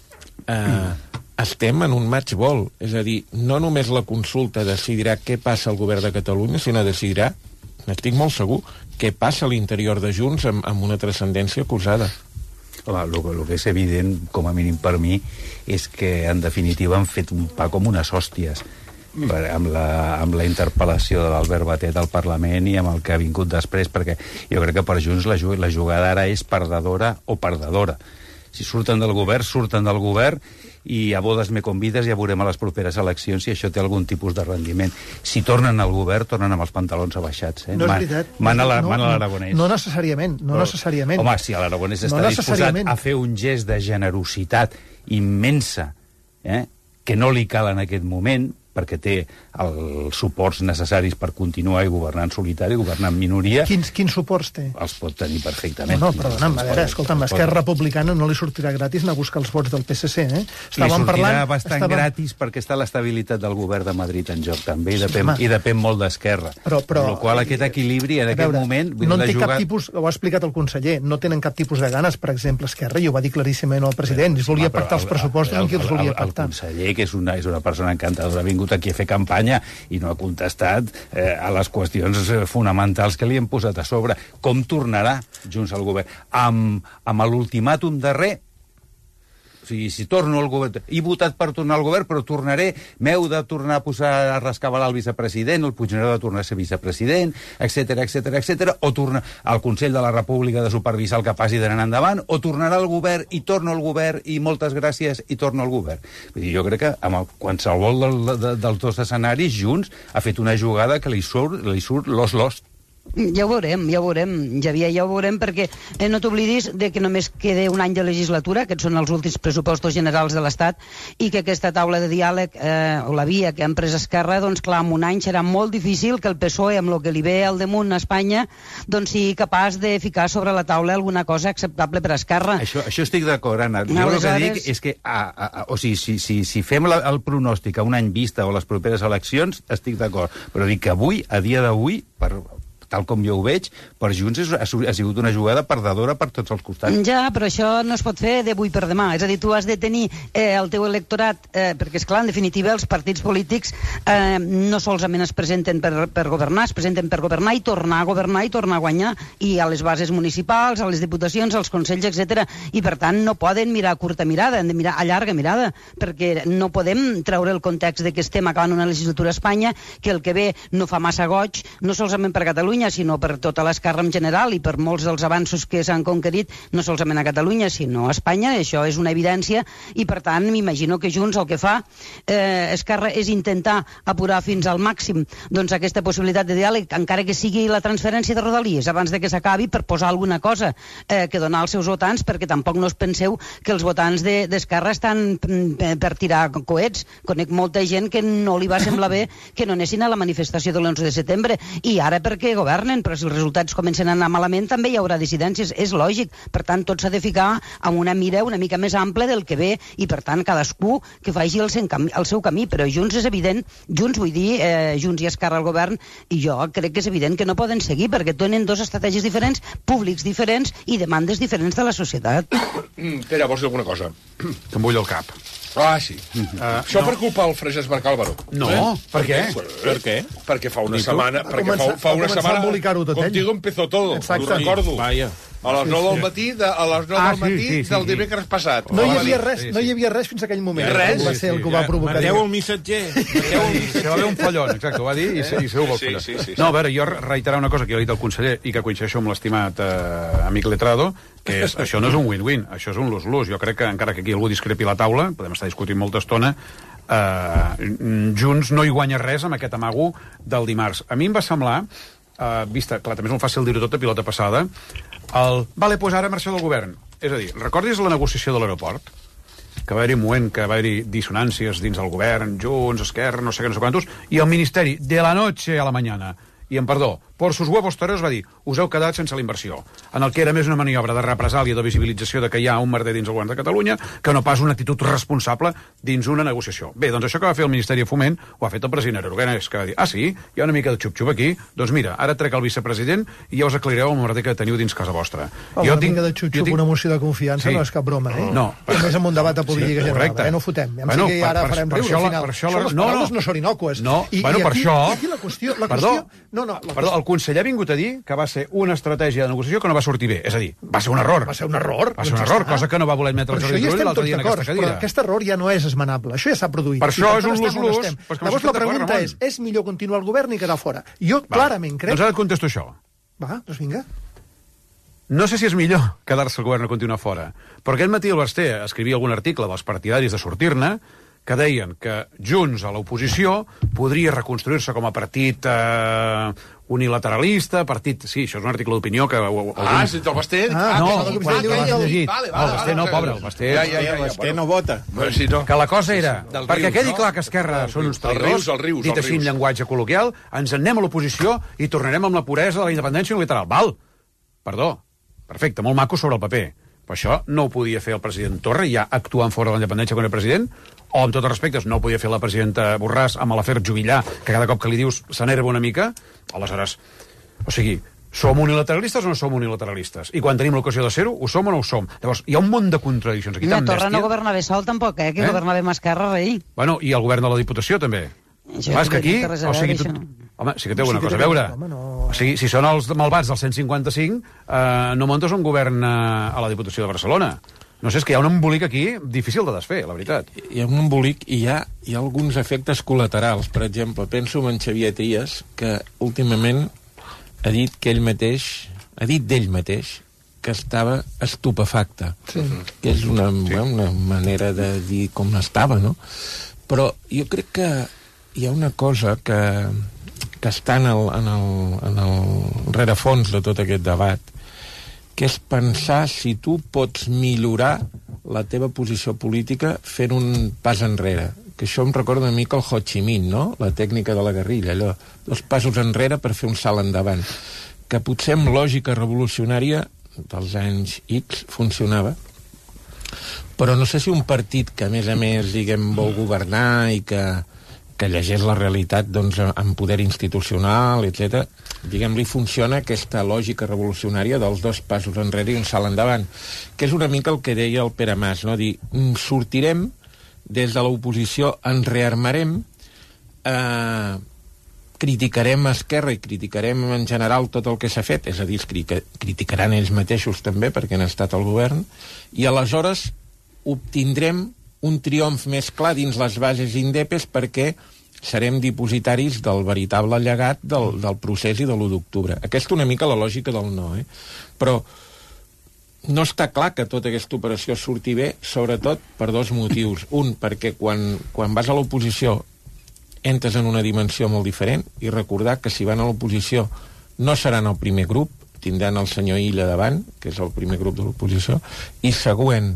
eh, estem en un match-ball. És a dir, no només la consulta decidirà què passa al govern de Catalunya, sinó decidirà, n'estic molt segur, què passa a l'interior de Junts amb, amb una transcendència acusada. Home, el que és evident, com a mínim per mi, és que, en definitiva, han fet un pa com unes hòsties. Per, amb, la, amb la interpel·lació de l'Albert Batet al Parlament i amb el que ha vingut després, perquè jo crec que per Junts la, la jugada ara és perdedora o perdedora. Si surten del govern, surten del govern i a bodes me convides i ja veurem a les properes eleccions si això té algun tipus de rendiment. Si tornen al govern, tornen amb els pantalons abaixats. Eh? No és veritat. Mana no, l'Aragonès. No, no necessàriament, no, no necessàriament. Home, si l'Aragonès està no disposat a fer un gest de generositat immensa, eh? que no li cal en aquest moment, perquè té els suports necessaris per continuar i governar en solitari, governar en minoria... Quins, quins suports té? Els pot tenir perfectament. No, no, perdona'm, a veure, escolta'm, Esquerra Republicana no li sortirà gratis anar a buscar els vots del P S C, eh? Estàvem li sortirà parlant, bastant estàvem... gratis perquè està l'estabilitat del govern de Madrid en joc, també, i depèn, sí, i depèn molt d'Esquerra. Però, però... Amb el qual aquest equilibri, en aquest veure, moment... No en té jugar... cap tipus, ho ha explicat el conseller, no tenen cap tipus de ganes, per exemple, Esquerra, i ho va dir claríssimament el president, es volia pactar els pressupostos amb qui els volia pactar. El conseller, que és una, és una persona encantadora, ha vingut aquí a fer campanya i no ha contestat eh, a les qüestions fonamentals que li hem posat a sobre. Com tornarà Junts al govern? Amb, amb l'ultimàtum darrer, o sigui, si torno al govern... He votat per tornar al govern, però tornaré... M'heu de tornar a posar a rescabalar el vicepresident, el Puigneró de tornar a ser vicepresident, etc etc etc, o tornar al Consell de la República de supervisar el que passi d'anar endavant, o tornarà al govern i torno al govern i moltes gràcies i torno al govern. Vull dir, jo crec que amb el, qualsevol del, de, dels dos escenaris, Junts ha fet una jugada que li surt, li surt l'os-lost. Ja ho veurem, ja ho veurem, Javier, ja ho veurem, perquè eh, no t'oblidis de que només queda un any de legislatura, que són els últims pressupostos generals de l'Estat, i que aquesta taula de diàleg, eh, o la via que han pres Esquerra, doncs clar, en un any serà molt difícil que el P S O E, amb el que li ve al damunt a Espanya, doncs sigui capaç de ficar sobre la taula alguna cosa acceptable per a Esquerra. Això, això estic d'acord, Anna. Jo Aleshores... el que dic és que, a, a, a, o sigui, si, si, si fem la, el pronòstic a un any vista o les properes eleccions, estic d'acord. Però dic que avui, a dia d'avui, per... tal com jo ho veig, per Junts és, ha, ha sigut una jugada perdedora per tots els costats. Ja, però això no es pot fer d'avui per demà. És a dir, tu has de tenir eh, el teu electorat, eh, perquè, esclar, en definitiva, els partits polítics eh, no solament es presenten per, per governar, es presenten per governar i tornar a governar i tornar a guanyar, i a les bases municipals, a les diputacions, als consells, etcètera. I, per tant, no poden mirar a curta mirada, han de mirar a llarga mirada, perquè no podem treure el context de que estem acabant una legislatura a Espanya, que el que ve no fa massa goig, no solament per Catalunya, sinó per tota l'esquerra en general i per molts dels avanços que s'han conquerit, no solament a Catalunya, sinó a Espanya. Això és una evidència i, per tant, m'imagino que Junts el que fa eh, Esquerra és intentar apurar fins al màxim doncs, aquesta possibilitat de diàleg, encara que sigui la transferència de Rodalies, abans de que s'acabi, per posar alguna cosa eh, que donar als seus votants, perquè tampoc no us penseu que els votants d'Esquerra de, estan per tirar coets. Conec molta gent que no li va semblar bé que no anessin a la manifestació de l'onze de setembre, i ara perquè governen, però si els resultats comencen a anar malament també hi haurà dissidències, és lògic. Per tant, tot s'ha de ficar amb una mira una mica més ampla del que ve, i per tant cadascú que faci el, camí, el seu camí. Però Junts és evident, Junts vull dir, eh, Junts i Esquerra al govern, i jo crec que és evident que no poden seguir, perquè tenen dos estratègies diferents, públics diferents i demandes diferents de la societat. Pere, vols dir alguna cosa? Que em bull el cap. Ah, sí. Uh, Això no. Per culpa del Francesc Marc Álvaro. No, eh? Per què? Per què? Perquè fa una setmana... Perquè fa, fa una setmana... Contigo empezó todo. Exacte. Ho recordo. Vaya. A les nou del matí, de, a les nou ah, del matí sí, sí, sí, del dimecres sí. passat. No hi havia res, no hi havia res fins a aquell moment. Res. Va ser el que ho va provocar. Mateu el missatger. Mateu el missatger. Se va haver un fallon, exacte, ho va dir, i se, i se ho va sí, sí, sí, No, a veure, jo reiterar una cosa que ha dit el conseller i que coincideixo amb l'estimat eh, amic Letrado, que és, això no és un win-win, això és un lose-lose. Jo crec que, encara que aquí algú discrepi la taula, podem estar discutint molta estona, eh, Junts no hi guanya res amb aquest amago del dimarts. A mi em va semblar, eh, vista, clar, també és molt fàcil dir-ho tot a pilota passada, el, vale, pues ara marxa del govern. És a dir, recordis la negociació de l'aeroport? Que va haver-hi un moment que va haver-hi dissonàncies dins del govern, Junts, Esquerra, no sé què, no sé quantos, i el Ministeri, de la noche a la mañana, i en perdó, por sus huevos toreros va dir, us heu quedat sense la inversió, en el que era més una maniobra de represàlia, de visibilització de que hi ha un merder dins el govern de Catalunya, que no pas una actitud responsable dins una negociació. Bé, doncs això que va fer el Ministeri de Foment ho ha fet el president Aragonès, que va dir, ah sí, hi ha una mica de xup-xup aquí, doncs mira, ara trec el vicepresident i ja us aclarireu el merder que teniu dins casa vostra. Oh, jo una tinc, mica de xup-xup, tinc... una moció de confiança sí. No és cap broma, eh? No. A més amb un debat de política sí, general, eh? No fotem. Em bueno, sé que ara per, farem per riure, al final. Per això, les no, paraules no són inòcues. No, I, bueno, i per aquí, això... Aquí la qüestió... La perdó, qüestió no, no, la perdó, el conseller ha vingut a dir que va ser una estratègia de negociació que no va sortir bé. És a dir, va ser un error. Va ser un error. Va ser un error, cosa que no va voler admetre el Jordi Turull l'altre dia en aquesta cadira. Però aquest error ja no és esmenable. Això ja s'ha produït. Per això és un lus-lus. Llavors la pregunta és, és millor continuar al govern i quedar fora? Jo clarament crec... Doncs ara et contesto això. Va, doncs vinga. No sé si és millor quedar-se al govern o continuar fora, però aquest matí el Basté escrivia algun article dels partidaris de sortir-ne que deien que Junts a l'oposició podria reconstruir-se com a partit eh, unilateralista, partit... Sí, això és un article d'opinió que... Algun... Ah, sí, el Basté... Ah, no, que quan l'has llegit. Vale, vale, el Basté no, pobre, el Basté... Ja, ja, ja, el Basté no vota. Bueno, sí, no. Que la cosa era, sí, sí. perquè rius, quedi no? clar que Esquerra són uns traïdors, rius, dit així en llenguatge col·loquial, ens en anem a l'oposició i tornarem amb la puresa de la independència unilateral. Val? Perdó. Perfecte, molt maco sobre el paper. Però això no ho podia fer el president Torra, ja actuant fora de la independència quan era president, o, amb tots els respectes, no ho podia fer la presidenta Borràs amb l'afer Juvillà, que cada cop que li dius s'enerva una mica. Aleshores, o sigui, som unilateralistes o no som unilateralistes? I quan tenim l'ocasió de ser-ho, ho som o no ho som? Llavors, hi ha un munt de contradiccions aquí. No, Torra no governava sol tampoc, eh? Que eh? governava amb Esquerra, rei. Bueno, i el govern de la Diputació, també. Clar, és que aquí... O sigui, tu... Home, sí que té alguna cosa a veure. O sigui, si són els malvats del cent cinquanta-cinc, eh, no muntes un govern eh, a la Diputació de Barcelona. No sé, és que hi ha un embolic aquí difícil de desfer, la veritat. Hi ha un embolic i hi ha, hi ha alguns efectes col·laterals. Per exemple, penso en Xavier Trias, que últimament ha dit que ell mateix, ha dit d'ell mateix, que estava estupefacte. Sí. Que és una, sí. bueno, una manera de dir com estava, no? Però jo crec que hi ha una cosa que, que està en el, en el, en el rerefons de tot aquest debat, que és pensar si tu pots millorar la teva posició política fent un pas enrere. Que això em recorda una mica el Ho Chi Minh, no? La tècnica de la guerrilla, allò, dos passos enrere per fer un salt endavant. Que potser amb lògica revolucionària dels anys X funcionava, però no sé si un partit que, a més a més, diguem, vol governar i que, que llegeix la realitat doncs, amb poder institucional, etcètera. Diguem-li, funciona aquesta lògica revolucionària dels dos passos enrere i un salt endavant, que és una mica el que deia el Pere Mas, no? Dir, sortirem des de l'oposició, ens rearmarem, eh, criticarem Esquerra i criticarem en general tot el que s'ha fet, és a dir, criticaran ells mateixos també perquè han estat al govern, i aleshores obtindrem un triomf més clar dins les bases indepes perquè serem dipositaris del veritable llegat del, del procés i de l'u d'octubre. Aquesta una mica la lògica del no, eh? Però no està clar que tota aquesta operació surti bé, sobretot per dos motius. Un, perquè quan, quan vas a l'oposició entres en una dimensió molt diferent, i recordar que si van a l'oposició no seran el primer grup, tindran el senyor Illa davant, que és el primer grup de l'oposició, i següent,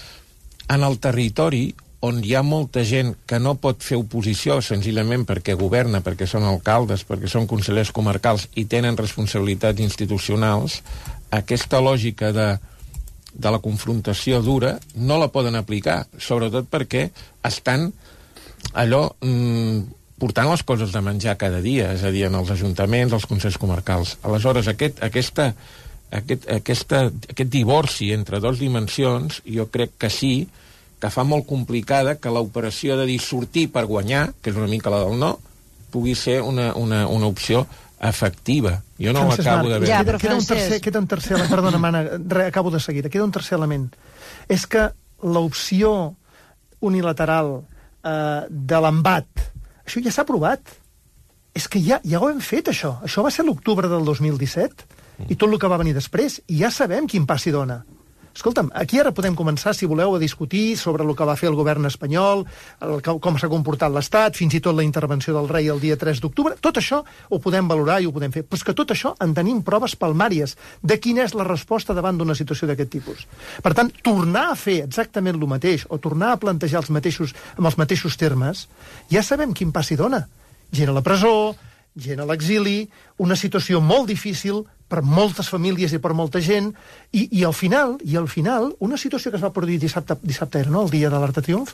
en el territori on hi ha molta gent que no pot fer oposició senzillament perquè governa, perquè són alcaldes, perquè són consellers comarcals i tenen responsabilitats institucionals, aquesta lògica de, de la confrontació dura no la poden aplicar, sobretot perquè estan allò mmm, portant les coses de menjar cada dia, és a dir, en els ajuntaments, els consells comarcals. Aleshores, aquest, aquesta, aquest, aquesta, aquest divorci entre dues dimensions, jo crec que sí, que fa molt complicada que l'operació de dir sortir per guanyar, que és una mica la del no, pugui ser una, una, una opció efectiva. Jo no Francesc l'acabo Marc, de veure. Ja, queda, queda, un tercer, queda un tercer element, perdona, Mana, re, acabo de seguida, queda un tercer element. És que l'opció unilateral eh, de l'embat, això ja s'ha aprovat. És que ja, ja ho hem fet, això. Això va ser l'octubre del dos mil disset, i tot el que va venir després, i ja sabem quin pas s'hi dona. Escolta'm, aquí ara podem començar, si voleu, a discutir sobre el que va fer el govern espanyol, el, com s'ha comportat l'Estat, fins i tot la intervenció del rei el dia tres d'octubre. Tot això ho podem valorar i ho podem fer. Però és que tot això en tenim proves palmàries de quina és la resposta davant d'una situació d'aquest tipus. Per tant, tornar a fer exactament el mateix, o tornar a plantejar els mateixos, amb els mateixos termes, ja sabem quin pas s'hi dona. Gent a la presó, gent a l'exili, una situació molt difícil per moltes famílies i per molta gent, i, i al final, i al final, una situació que es va produir dissabte, dissabte era, no?, el dia de l'Arc de Triomf,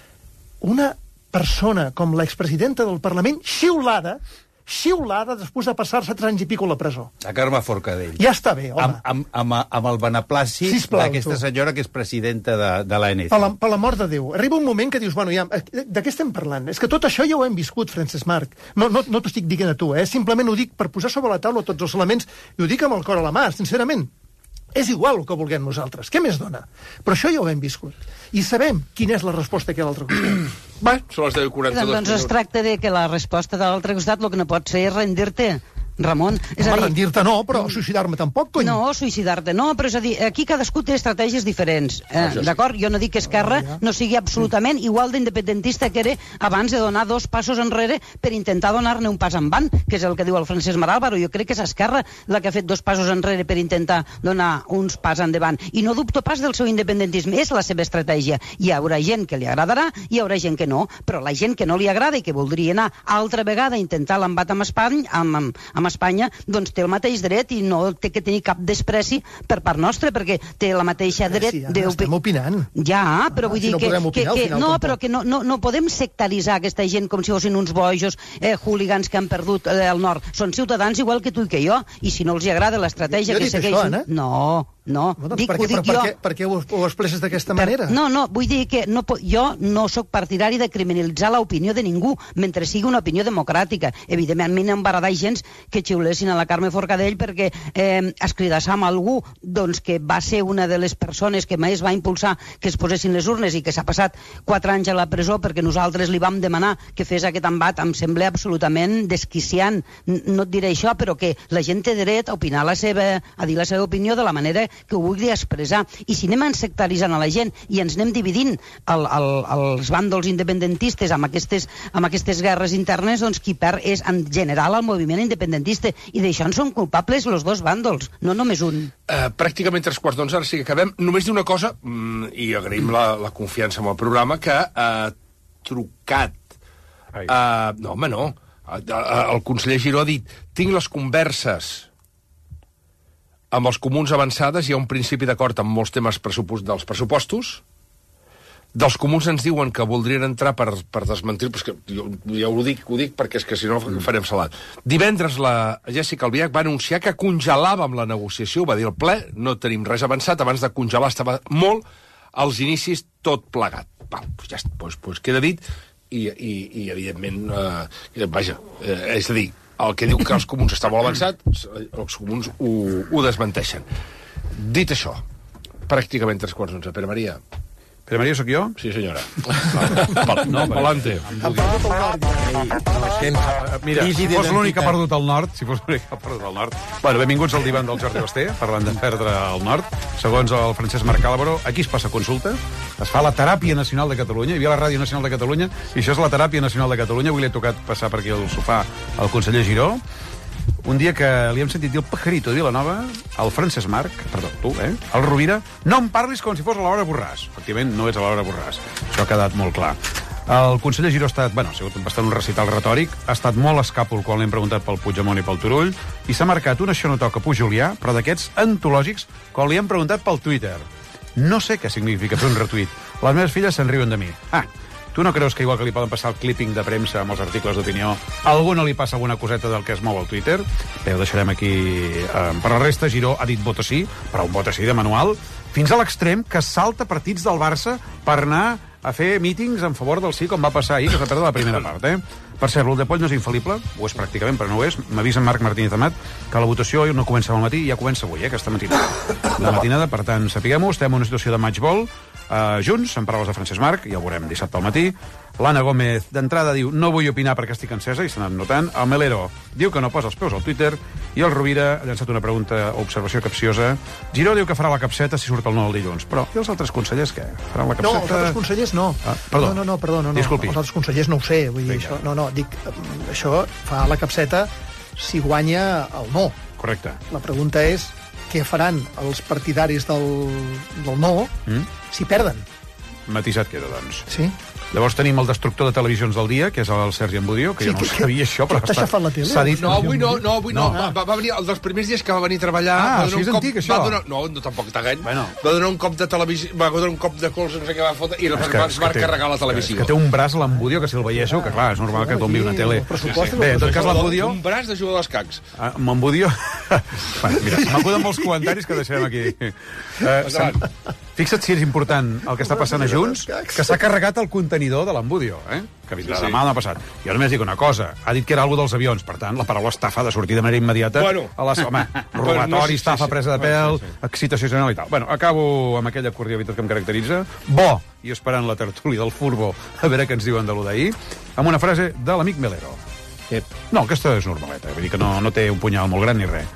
una persona com l'expresidenta del Parlament xiulada, xiulada després de passar-se tres anys i pico a la presó. A Carme Forcadell. Ja està bé, home. Amb, amb, amb, amb el beneplàcit d'aquesta senyora que és presidenta de, de l'A N C. Per la, per la mort de Déu. Arriba un moment que dius, bueno, ja, de què estem parlant? És que tot això ja ho hem viscut, Francesc Marc. No, no, no t'ho estic dient a tu, eh? Simplement ho dic per posar sobre la taula tots els elements, i ho dic amb el cor a la mà, sincerament. És igual el que vulguem nosaltres. Què més dona? Però això ja ho hem viscut. I sabem quina és la resposta que hi ha a l'altre costat. Bé, són les deu i quaranta-dos doncs es tracta de que la resposta de l'altre costat el que no pot ser és rendir-te, Ramon. És no, a dir, rendir-te no, però suïcidar-me tampoc, cony. No, suïcidar-te no, però és a dir, aquí cadascú té estratègies diferents. Eh, D'acord? Jo no dic que Esquerra no sigui absolutament igual d'independentista que era abans de donar dos passos enrere per intentar donar-ne un pas endavant, que és el que diu el Francesc Marálvaro. Jo crec que és Esquerra la que ha fet dos passos enrere per intentar donar uns pas endavant. I no dubto pas del seu independentisme, és la seva estratègia. Hi haurà gent que li agradarà, hi haurà gent que no, però la gent que no li agrada i que voldria anar altra vegada a intentar l'embat amb Espanya, amb, amb, amb Espanya, doncs té el mateix dret i no té que tenir cap despreci per part nostra, perquè té la mateixa dret... Sí, ja, estem opinant. Ja, però ah, vull si dir no que... Opinar, que, que no, tampoc. però que no, no, no podem sectaritzar aquesta gent com si fossin uns bojos, eh, hooligans que han perdut eh, el nord. Són ciutadans igual que tu i que jo, i si no els agrada l'estratègia que segueixen... Això, no, no, no doncs dic, per què, ho dic per, jo... Per què, per què ho, ho expresses d'aquesta manera? No, no, vull dir que no, jo no sóc partidari de criminalitzar l'opinió de ningú, mentre sigui una opinió democràtica. Evidentment, a mi no em va agradar gens que xiulessin a la Carme Forcadell perquè eh, es cridassà amb algú doncs, que va ser una de les persones que més va impulsar que es posessin les urnes i que s'ha passat quatre anys a la presó perquè nosaltres li vam demanar que fes aquest embat. Em sembla absolutament desquiciant. No et diré això, però que la gent té dret a opinar la seva, a dir la seva opinió de la manera que ho vulgui expressar. I si anem sectaritzant a la gent i ens anem dividint el, el, els bàndols independentistes amb aquestes, amb aquestes guerres internes, doncs qui perd és en general el moviment independentista, i d'això en són culpables els dos bàndols, no només un. Uh, pràcticament tres quarts d'onze, ara sí que acabem. Només dir una cosa, mm, i agraïm la, la confiança en el programa, que ha uh, trucat... Uh, no, home, no. Uh, uh, el conseller Giró ha dit, tinc les converses amb els comuns avançades, hi ha un principi d'acord amb molts temes pressupos dels pressupostos, Dels comuns ens diuen que voldrien entrar per, per desmentir, però és que jo, ja ho dic, ho dic perquè és que si no farem salat. Divendres la Jessica Albiach va anunciar que congelàvem la negociació, ho va dir el ple, no tenim res avançat, abans de congelar estava molt als inicis tot plegat. Val, doncs ja doncs, doncs queda dit i, i, i evidentment, eh, vaja, eh, és a dir, el que diu que els comuns està molt avançat, els comuns ho, ho desmenteixen. Dit això, pràcticament tres quarts d'onze. Pere Maria. Pere Maria, sóc jo? Sí, senyora. No, pelante. Mira, si fos l'únic que ha perdut el nord, si fos l'únic que ha perdut el nord... Bueno, benvinguts al divan del Jordi Basté, parlant de perdre el nord. Segons el Francesc Marc Álvaro, aquí es passa consulta, es fa la teràpia nacional de Catalunya, hi havia la Ràdio Nacional de Catalunya, i això és la teràpia nacional de Catalunya. Avui li he tocat passar per aquí al sofà al conseller Giró, un dia que li hem sentit dir el pajarito de Vilanova, el Francesc Marc, perdó, tu, eh? El Rovira, no em parlis com si fos a l'hora Borràs. Efectivament, no és a l'hora Borràs. Això ha quedat molt clar. El conseller Giró ha estat, bueno, ha sigut bastant un recital retòric, ha estat molt escàpol quan l'hem preguntat pel Puigdemont i pel Turull, i s'ha marcat un això no toca Pujolià, però d'aquests antològics quan li hem preguntat pel Twitter. No sé què significa fer un retuit. Les meves filles se'n riuen de mi. Ah, tu no creus que igual que li poden passar el clipping de premsa amb els articles d'opinió, a algú no li passa alguna coseta del que es mou al Twitter? Bé, ho deixarem aquí. Eh, per la resta, Giró ha dit vota sí, però un vota sí de manual, fins a l'extrem que salta partits del Barça per anar a fer mítings en favor del sí, com va passar ahir, que es va perdre la primera part, eh? Per cert, l'Uldepoll no és infal·lible, ho és pràcticament, però no ho és. M'avisa en Marc Martínez Amat que la votació no comença al matí, ja comença avui, eh, aquesta matinada. De matinada, per tant, sapiguem-ho, estem en una situació de matchball, Uh, junts, en paraules de Francesc Marc, ja ho veurem dissabte al matí. L'Anna Gómez, d'entrada, diu no vull opinar perquè estic encesa, i s'ha anat notant. El Melero diu que no posa els peus al Twitter, i el Rovira ha llançat una pregunta o observació capciosa. Giró diu que farà la capseta si surt el nou el dilluns. Però, i els altres consellers, què? Faran la capseta? No, els altres consellers no. Ah, perdó. No, no, no, perdó, no, no. Disculpi. Els altres consellers no ho sé. Vull dir, això, no, no, dic, això fa la capseta si guanya el no. Correcte. La pregunta és què faran els partidaris del, del no mm? si perden. Matisat queda, doncs. Sí. Llavors tenim el destructor de televisions del dia, que és el Sergi Embudio, que sí, jo no que, sabia això, però... T'ha xafat la tele? Dit... No, avui no, no, avui no. no. Va, va venir, el dels primers dies que va venir a treballar... Ah, va això és cop, antic, això. Va donar, no, no, tampoc t'agany. Bueno. Va donar un cop de televisió, va donar un cop de cols, no sé què va fotre, i es va, va carregar la televisió. Que, que té un braç a l'Embudio, que si el veiéssiu, que clar, és normal que tombi una tele. Sí, sí. Bé, en tot cas, l'Embudio... Un braç de jugador d'escacs. Ah, amb Embudio... bueno, mira, m'acuden molts comentaris que deixarem aquí. Uh, Fixa't si és important el que està passant a Junts, que s'ha carregat el contenidor de l'Embudio, eh? Que vindrà sí, sí. demà o demà passat. Jo només dic una cosa, ha dit que era algú dels avions, per tant, la paraula estafa de sortir de manera immediata bueno. a les... Home, robatori, no, sí, estafa, sí, sí. presa de pèl, sí, sí. excitació general i tal. Bueno, acabo amb aquella cordialitat que em caracteritza. Bo, i esperant la tertúlia del Furbo, a veure què ens diuen de l'u d'ahir, amb una frase de l'amic Melero. Ep. No, aquesta és normaleta, vull dir que no, no té un punyal molt gran ni res.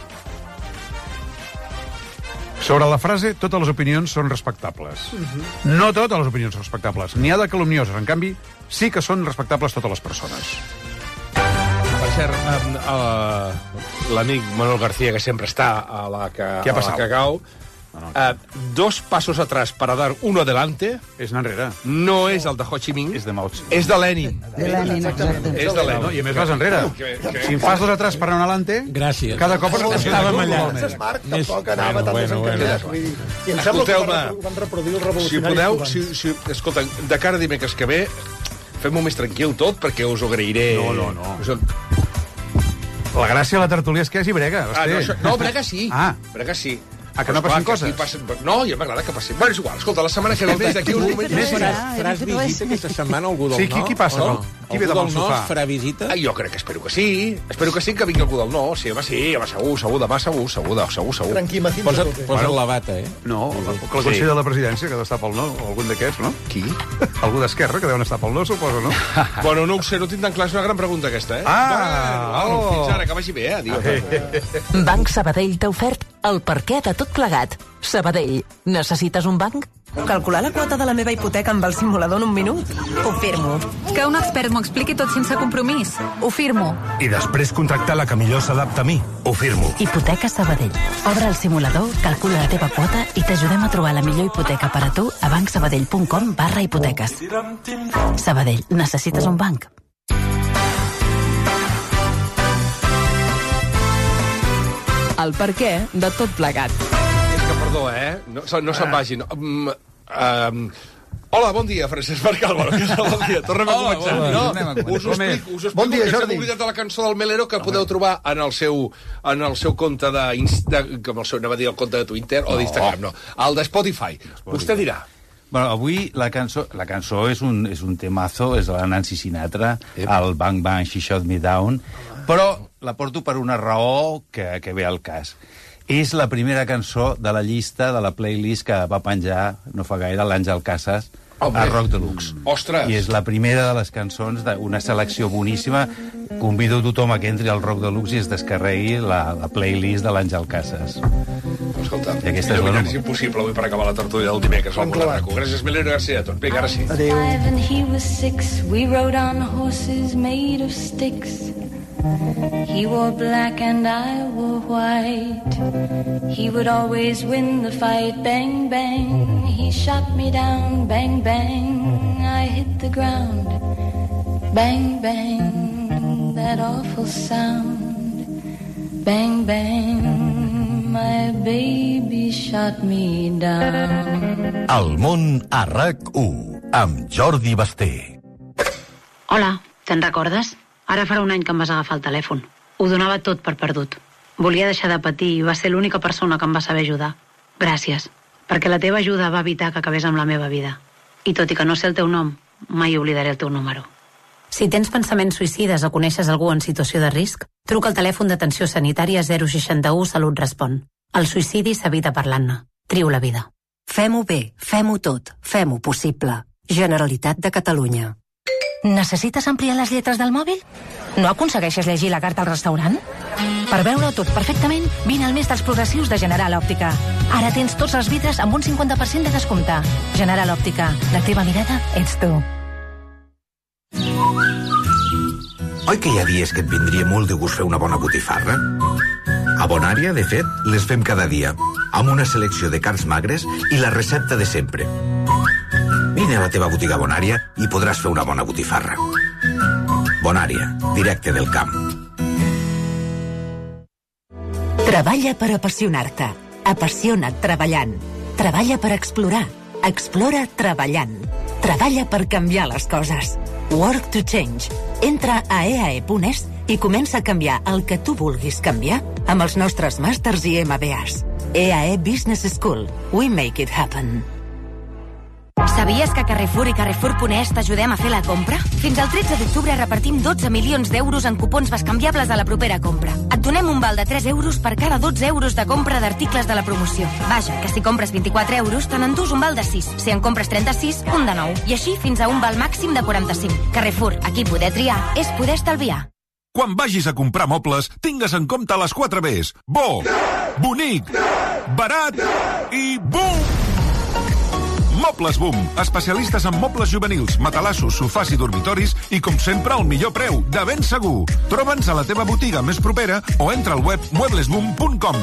Sobre la frase, totes les opinions són respectables. Uh-huh. No totes les opinions són respectables. N'hi ha de calumnioses. En canvi, sí que són respectables totes les persones. Per cert, um, uh, l'amic Manuel García, que sempre està a la, ca, Què ha a la Cacau, no, no. Uh, dos pasos atrás para dar uno adelante. És anar enrere. No és el de Ho Chi Minh. És de Mao Tse. És de Lenin. De Lenin, exacte. És de Lenin. No, I a més vas enrere. Que, que... Si em fas dos atrás per anar adelante, gràcies. Cada cop es estàvem allà. Marc tampoc anava tan desencaminat. I em sembla que van reproduir els revolucionaris. Si podeu, si, si, escolta, de cara a dimecres que ve, fem-ho més tranquil tot, perquè us ho agrairé. No, no, no. La gràcia de la tertúlia és que hi hagi brega. Ah, no, això, no, brega sí. Ah. Brega sí. Ah, que no passen coses? Passen... No, ja m'agrada que passin. Bueno, és igual, escolta, la setmana que ve més d'aquí un moment... Més faràs visita aquesta setmana algú del sí, qui, qui passa? no? Qui ve del no farà visita? Ah, jo crec que espero que sí. Espero que sí que vingui algú del no. Sí, home, sí, home, segur, segur, demà segur, segur, segur, segur. Tranquil·matín. Posa't, posa't bueno, la bata, eh? No, la, la consellera sí. de la presidència, que deu estar pel no, o algun d'aquests, no? Qui? Algú d'Esquerra, que deuen estar pel no, suposo, no? Bueno, no ho sé, no tinc tan clar, és una gran pregunta aquesta, eh? Ah! Bueno, oh. Fins ara, que vagi bé, eh? Adiós. Banc Sabadell t'ha ofert el perquè de tot plegat. Sabadell, necessites un banc? Calcular la quota de la meva hipoteca amb el simulador en un minut? Ho firmo. Que un expert m'ho expliqui tot sense compromís? Ho firmo. I després contractar la que millor s'adapta a mi? Ho firmo. Hipoteca Sabadell. Obre el simulador, calcula la teva quota i t'ajudem a trobar la millor hipoteca per a tu a bancsabadell.com barra hipoteques. Sabadell, necessites un banc? El perquè de tot plegat. És que, perdó, eh? No, no se'n vagin. Um, um, Hola, bon dia, Francesc Marc Álvaro. Bon dia, tornem a començar. Hola, No, tornem a començar. us ho explico, us ho explico Bon dia, que Jordi. s'ha oblidat de la cançó del Melero que podeu trobar en el seu, en el seu compte de... Insta, com el seu, anava a dir el compte de Twitter o d'Instagram, no. El de Spotify. Vostè dirà. Bueno, avui la cançó, la cançó és, un, és un temazo, és de la Nancy Sinatra, el Bang Bang, She Shot Me Down, però la porto per una raó que, que ve al cas. És la primera cançó de la llista, de la playlist que va penjar no fa gaire l'Àngel Casas a Rock Deluxe. Ostres! I és la primera de les cançons d'una selecció boníssima. Convido tothom a que entri al Rock Deluxe i es descarregui la, la playlist de l'Àngel Casas. Escolta, I aquesta és la és impossible avui per acabar la tertúlia del dimecres al Mola Raco. Gràcies, Melero, gràcies a tots. Vinga, ara sí. Adéu. Five and he was six. We rode on horses made of sticks. He wore black and I wore white. He would always win the fight. Bang, bang. He shot me down. Bang, bang. I hit the ground. Bang, bang. That awful sound. Bang, bang. My baby shot me down. El món a RAC u, amb Jordi Basté. Hola, te'n recordes? Ara farà un any que em vas agafar el telèfon. Ho donava tot per perdut. Volia deixar de patir i va ser l'única persona que em va saber ajudar. Gràcies, perquè la teva ajuda va evitar que acabés amb la meva vida. I tot i que no sé el teu nom, mai oblidaré el teu número. Si tens pensaments suïcides o coneixes algú en situació de risc, truca al telèfon d'atenció sanitària zero seixanta-u Salut Respon. El suïcidi s'evita parlant-ne. Triu la vida. Fem-ho bé, fem-ho tot, fem-ho possible. Generalitat de Catalunya. Necessites ampliar les lletres del mòbil? No aconsegueixes llegir la carta al restaurant? Per veure-ho tot perfectament, vine al mes dels progressius de General Òptica. Ara tens tots els vidres amb un cinquanta per cent de descompte. General Òptica, la teva mirada ets tu. Oi que hi ha dies que et vindria molt de gust fer una bona botifarra? A Bonària, de fet, les fem cada dia, amb una selecció de carns magres i la recepta de sempre. Vine a la teva botiga Bonària i podràs fer una bona botifarra. Bonària, directe del camp. Treballa per apassionar-te. Apassiona't treballant. Treballa per explorar. Explora treballant. Treballa per canviar les coses. Work to change. Entra a e a e punt es i comença a canviar el que tu vulguis canviar amb els nostres màsters i ema be as. E A E Business School. We make it happen. Sabies que Carrefour i Carrefour punt es t'ajudem a fer la compra? Fins al tretze d'octubre repartim dotze milions d'euros en cupons bescanviables a la propera compra. Et donem un val de tres euros per cada dotze euros de compra d'articles de la promoció. Vaja, que si compres vint-i-quatre euros, te n'endús un val de sis. Si en compres trenta-sis, un de nou. I així fins a un val màxim de quaranta-cinc. Carrefour, aquí poder triar és poder estalviar. Quan vagis a comprar mobles, tingues en compte les quatre Bs. Bo, bonic, barat i boom! Mobles Boom, especialistes en mobles juvenils, matalassos, sofàs i dormitoris i, com sempre, al millor preu, de ben segur. Troba'ns a la teva botiga més propera o entra al web muebles boom punt com.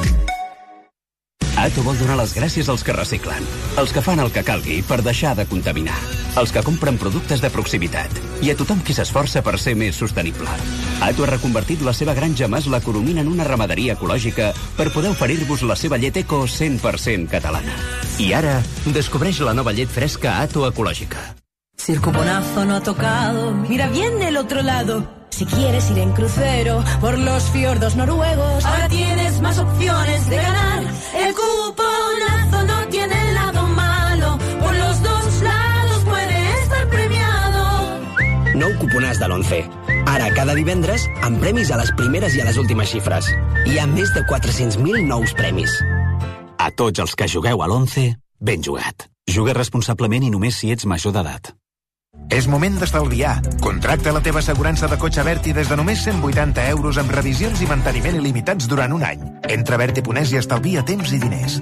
Ato vol donar les gràcies als que reciclen, els que fan el que calgui per deixar de contaminar, els que compren productes de proximitat i a tothom qui s'esforça per ser més sostenible. Ato ha reconvertit la seva granja Mas la Coromina en una ramaderia ecològica per poder oferir-vos la seva llet eco cent per cent catalana. I ara, descobreix la nova llet fresca Ato Ecològica. Si el cuponazo no ha tocado, mira bien el otro lado. Si quieres ir en crucero por los fiordos noruegos, ahora tienes más opciones de ganar. El cuponazo no tiene el lado malo, por los dos lados puede estar premiado. Nou cuponàs de l'once. Ara, cada divendres, amb premis a les primeres i a les últimes xifres. Hi ha més de quatre-cents mil nous premis. A tots els que jugueu a l'once, ben jugat. Juga responsablement i només si ets major d'edat. És moment d'estalviar. Contracta la teva assegurança de cotxe Berti des de només cent vuitanta euros amb revisions i manteniment il·limitats durant un any. Entra a Berti punt es i estalvia temps i diners.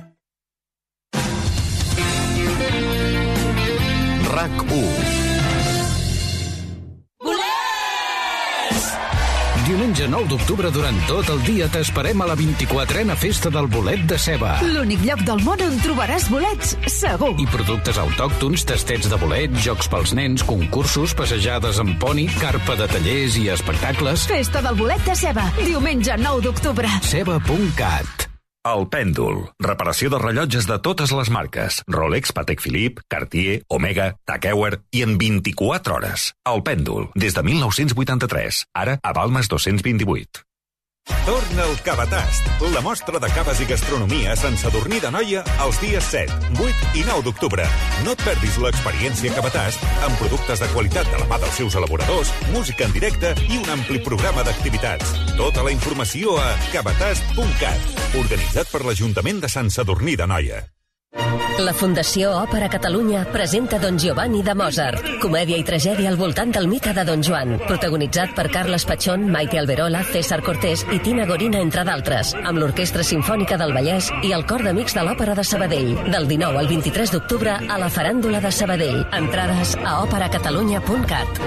RAC u. Diumenge nou d'octubre, durant tot el dia, t'esperem a la vint-i-quatrena Festa del Bolet de Ceba. L'únic lloc del món on trobaràs bolets, segur. I productes autòctons, tastets de bolet, jocs pels nens, concursos, passejades amb poni, carpa de tallers i espectacles. Festa del Bolet de Ceba, diumenge nou d'octubre. ceba punt cat. El Pèndol. Reparació de rellotges de totes les marques. Rolex, Patek Philippe, Cartier, Omega, Tag Heuer i en vint-i-quatre hores. El Pèndol, des de mil nou-cents vuitanta-tres. Ara a Balmes dos-cents vint-i-vuit. Torna el Cavatast, la mostra de caves i gastronomia a Sant Sadurní d'Anoia els dies set, vuit i nou d'octubre. No et perdis l'experiència Cavatast amb productes de qualitat de la mà dels seus elaboradors, música en directe i un ampli programa d'activitats. Tota la informació a cavatast punt cat, organitzat per l'Ajuntament de Sant Sadurní d'Anoia. La Fundació Òpera Catalunya presenta Don Giovanni de Mozart, comèdia i tragèdia al voltant del mite de Don Joan, protagonitzat per Carles Pachón, Maite Alberola, César Cortés i Tina Gorina, entre d'altres, amb l'Orquestra Simfònica del Vallès i el Cor d'Amics de l'Òpera de Sabadell, del dinou al vint-i-tres d'octubre a la Faràndula de Sabadell. Entrades a òpera catalunya punt cat.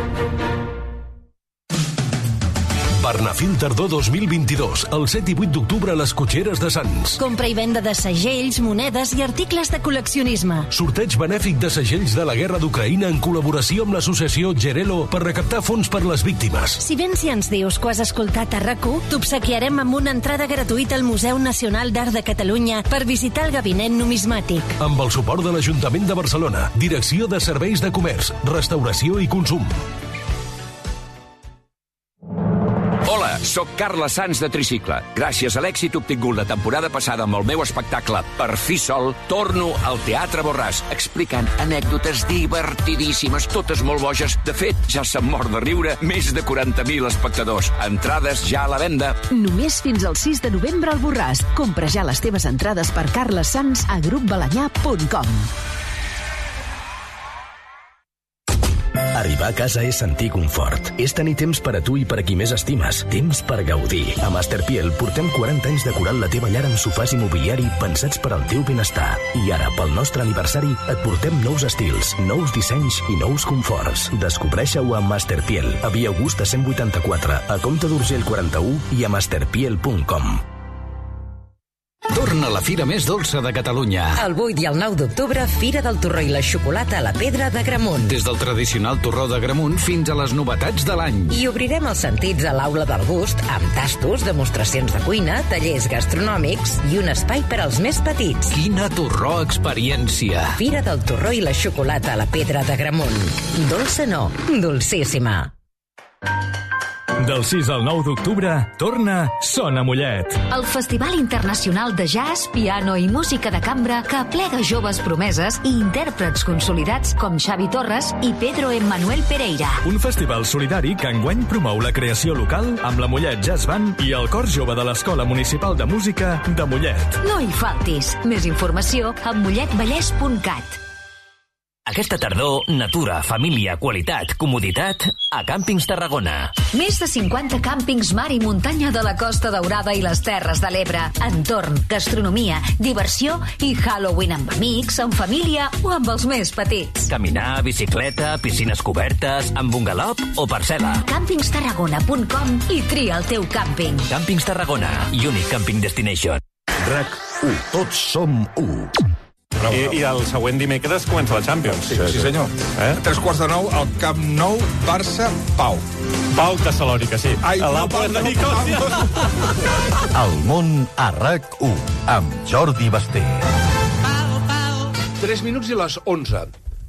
Barnafil Tardor dos mil vint-i-dos, el set i vuit d'octubre a les Cotxeres de Sants. Compra i venda de segells, monedes i articles de col·leccionisme. Sorteig benèfic de segells de la guerra d'Ucraïna en col·laboració amb l'associació Gerelo per recaptar fons per les víctimes. Si vens i ens dius que ho has escoltat a RAC u, t'obsequiarem amb una entrada gratuïta al Museu Nacional d'Art de Catalunya per visitar el gabinet numismàtic. Amb el suport de l'Ajuntament de Barcelona, Direcció de Serveis de Comerç, Restauració i Consum. Hola, sóc Carles Sans de Tricicle. Gràcies a l'èxit obtingut la temporada passada amb el meu espectacle Per fi sol, torno al Teatre Borràs, explicant anècdotes divertidíssimes, totes molt boges. De fet, ja se'm mort de riure més de quaranta mil espectadors. Entrades ja a la venda. Només fins al sis de novembre al Borràs. Compra ja les teves entrades per Carles Sans a grup balanyà punt com. Arribar a casa és sentir confort. És tenir temps per a tu i per a qui més estimes. Temps per gaudir. A Masterpiel portem quaranta anys decorant la teva llar amb sofàs i mobiliari pensats per al teu benestar. I ara, pel nostre aniversari, et portem nous estils, nous dissenys i nous conforts. Descobreixeu a Masterpiel, a Via Augusta cent vuitanta-quatre, a Comte d'Urgell quaranta-u i a masterpiel punt com. Torna la fira més dolça de Catalunya. El vuit i el nou d'octubre, Fira del Torró i la Xocolata a la Pedra d'Agramunt. Des del tradicional torró d'Agramunt fins a les novetats de l'any. I obrirem els sentits a l'Aula del Gust amb tastos, demostracions de cuina, tallers gastronòmics i un espai per als més petits. Quina torró experiència! Fira del Torró i la Xocolata a la Pedra d'Agramunt. Dolça no, dolcíssima. Del sis al nou d'octubre, torna Son a Mollet. El Festival Internacional de Jazz, Piano i Música de Cambra que aplega joves promeses i intèrprets consolidats com Xavi Torres i Pedro Emmanuel Pereira. Un festival solidari que enguany promou la creació local amb la Mollet Jazz Band i el Cor Jove de l'Escola Municipal de Música de Mollet. No hi faltis. Més informació a mollet vallès punt cat. Aquesta tardor, natura, família, qualitat, comoditat a Càmpings Tarragona. Més de cinquanta càmpings mar i muntanya de la Costa Daurada i les Terres de l'Ebre. Entorn, gastronomia, diversió i Halloween amb amics, amb família o amb els més petits. Caminar, bicicleta, piscines cobertes, amb bungalop o parcel·la. càmpings tarragona punt com i tria el teu càmping. Càmpings Tarragona, Unique Camping Destination. RAC u. Tots som u. I, I el següent dimecres comença la Champions. Sí, sí senyor. Eh? Tres quarts de nou al Camp Nou, Barça, Pau. Pau Tessalònica, sí. Ai, a la no, Pau de no, Nicòsia. El món a RAC u, amb Jordi Basté. Tres minuts i les onze.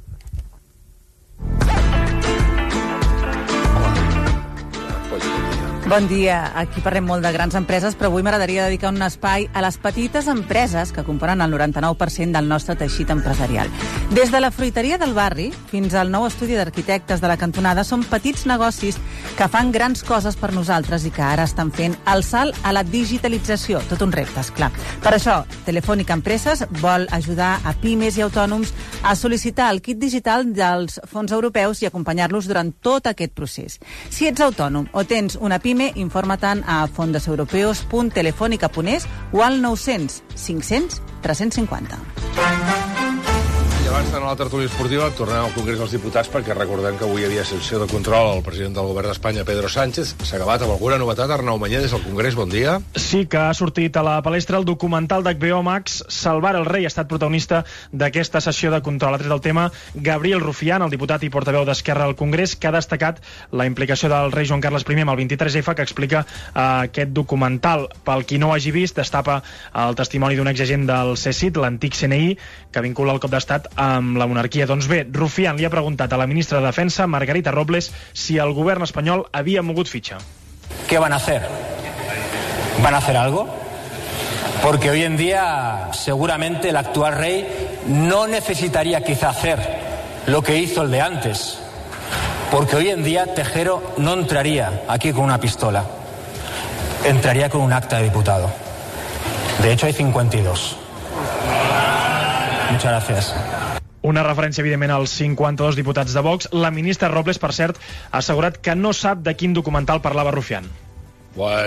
Bon dia. Aquí parlem molt de grans empreses, però avui m'agradaria dedicar un espai a les petites empreses que componen el noranta-nou per cent del nostre teixit empresarial. Des de la fruiteria del barri fins al nou estudi d'arquitectes de la cantonada són petits negocis que fan grans coses per nosaltres i que ara estan fent el salt a la digitalització. Tot un repte, esclar. Per això, Telefònica Empreses vol ajudar a pimes i autònoms a sol·licitar el kit digital dels fons europeus i acompanyar-los durant tot aquest procés. Si ets autònom o tens una pime, informa-te'n a fondeseuropeus punt telefònica punt es o al nou cents cinc cents tres cents cinquanta. I abans d'anar a la tertúlia esportiva, tornem al Congrés dels Diputats, perquè recordem que avui hi havia sessió de control al president del govern d'Espanya, Pedro Sánchez. S'ha acabat amb alguna novetat. Arnau Mañé, des del Congrés, bon dia. Sí, que ha sortit a la palestra el documental d'H B O Max, Salvar el rei. Ha estat protagonista d'aquesta sessió de control. Ha tret el tema Gabriel Rufián, el diputat i portaveu d'Esquerra al Congrés, que ha destacat la implicació del rei Joan Carles primer amb el vint-i-tres efa, que explica eh, aquest documental. Pel qui no ho hagi vist, destapa el testimoni d'un exagent del C S I D, l'antic C N I, que vincula el cop d'estat amb la monarquia. Doncs bé, Rufián li ha preguntat a la ministra de Defensa, Margarita Robles, si el govern espanyol havia mogut fitxa. ¿Qué van a hacer? ¿Van a hacer algo? Porque hoy en día seguramente el actual rey no necesitaría quizá hacer lo que hizo el de antes, porque hoy en día Tejero no entraría aquí con una pistola, entraría con un acta de diputado. De hecho hay cincuenta y dos. Muchas gracias. Una referència, evidentment, als cinquanta-dos diputats de Vox. La ministra Robles, per cert, ha assegurat que no sap de quin documental parlava Rufián.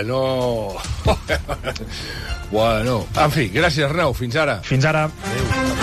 Bueno... bueno... En fi, gràcies, Arnau. Fins ara. Fins ara. Adéu.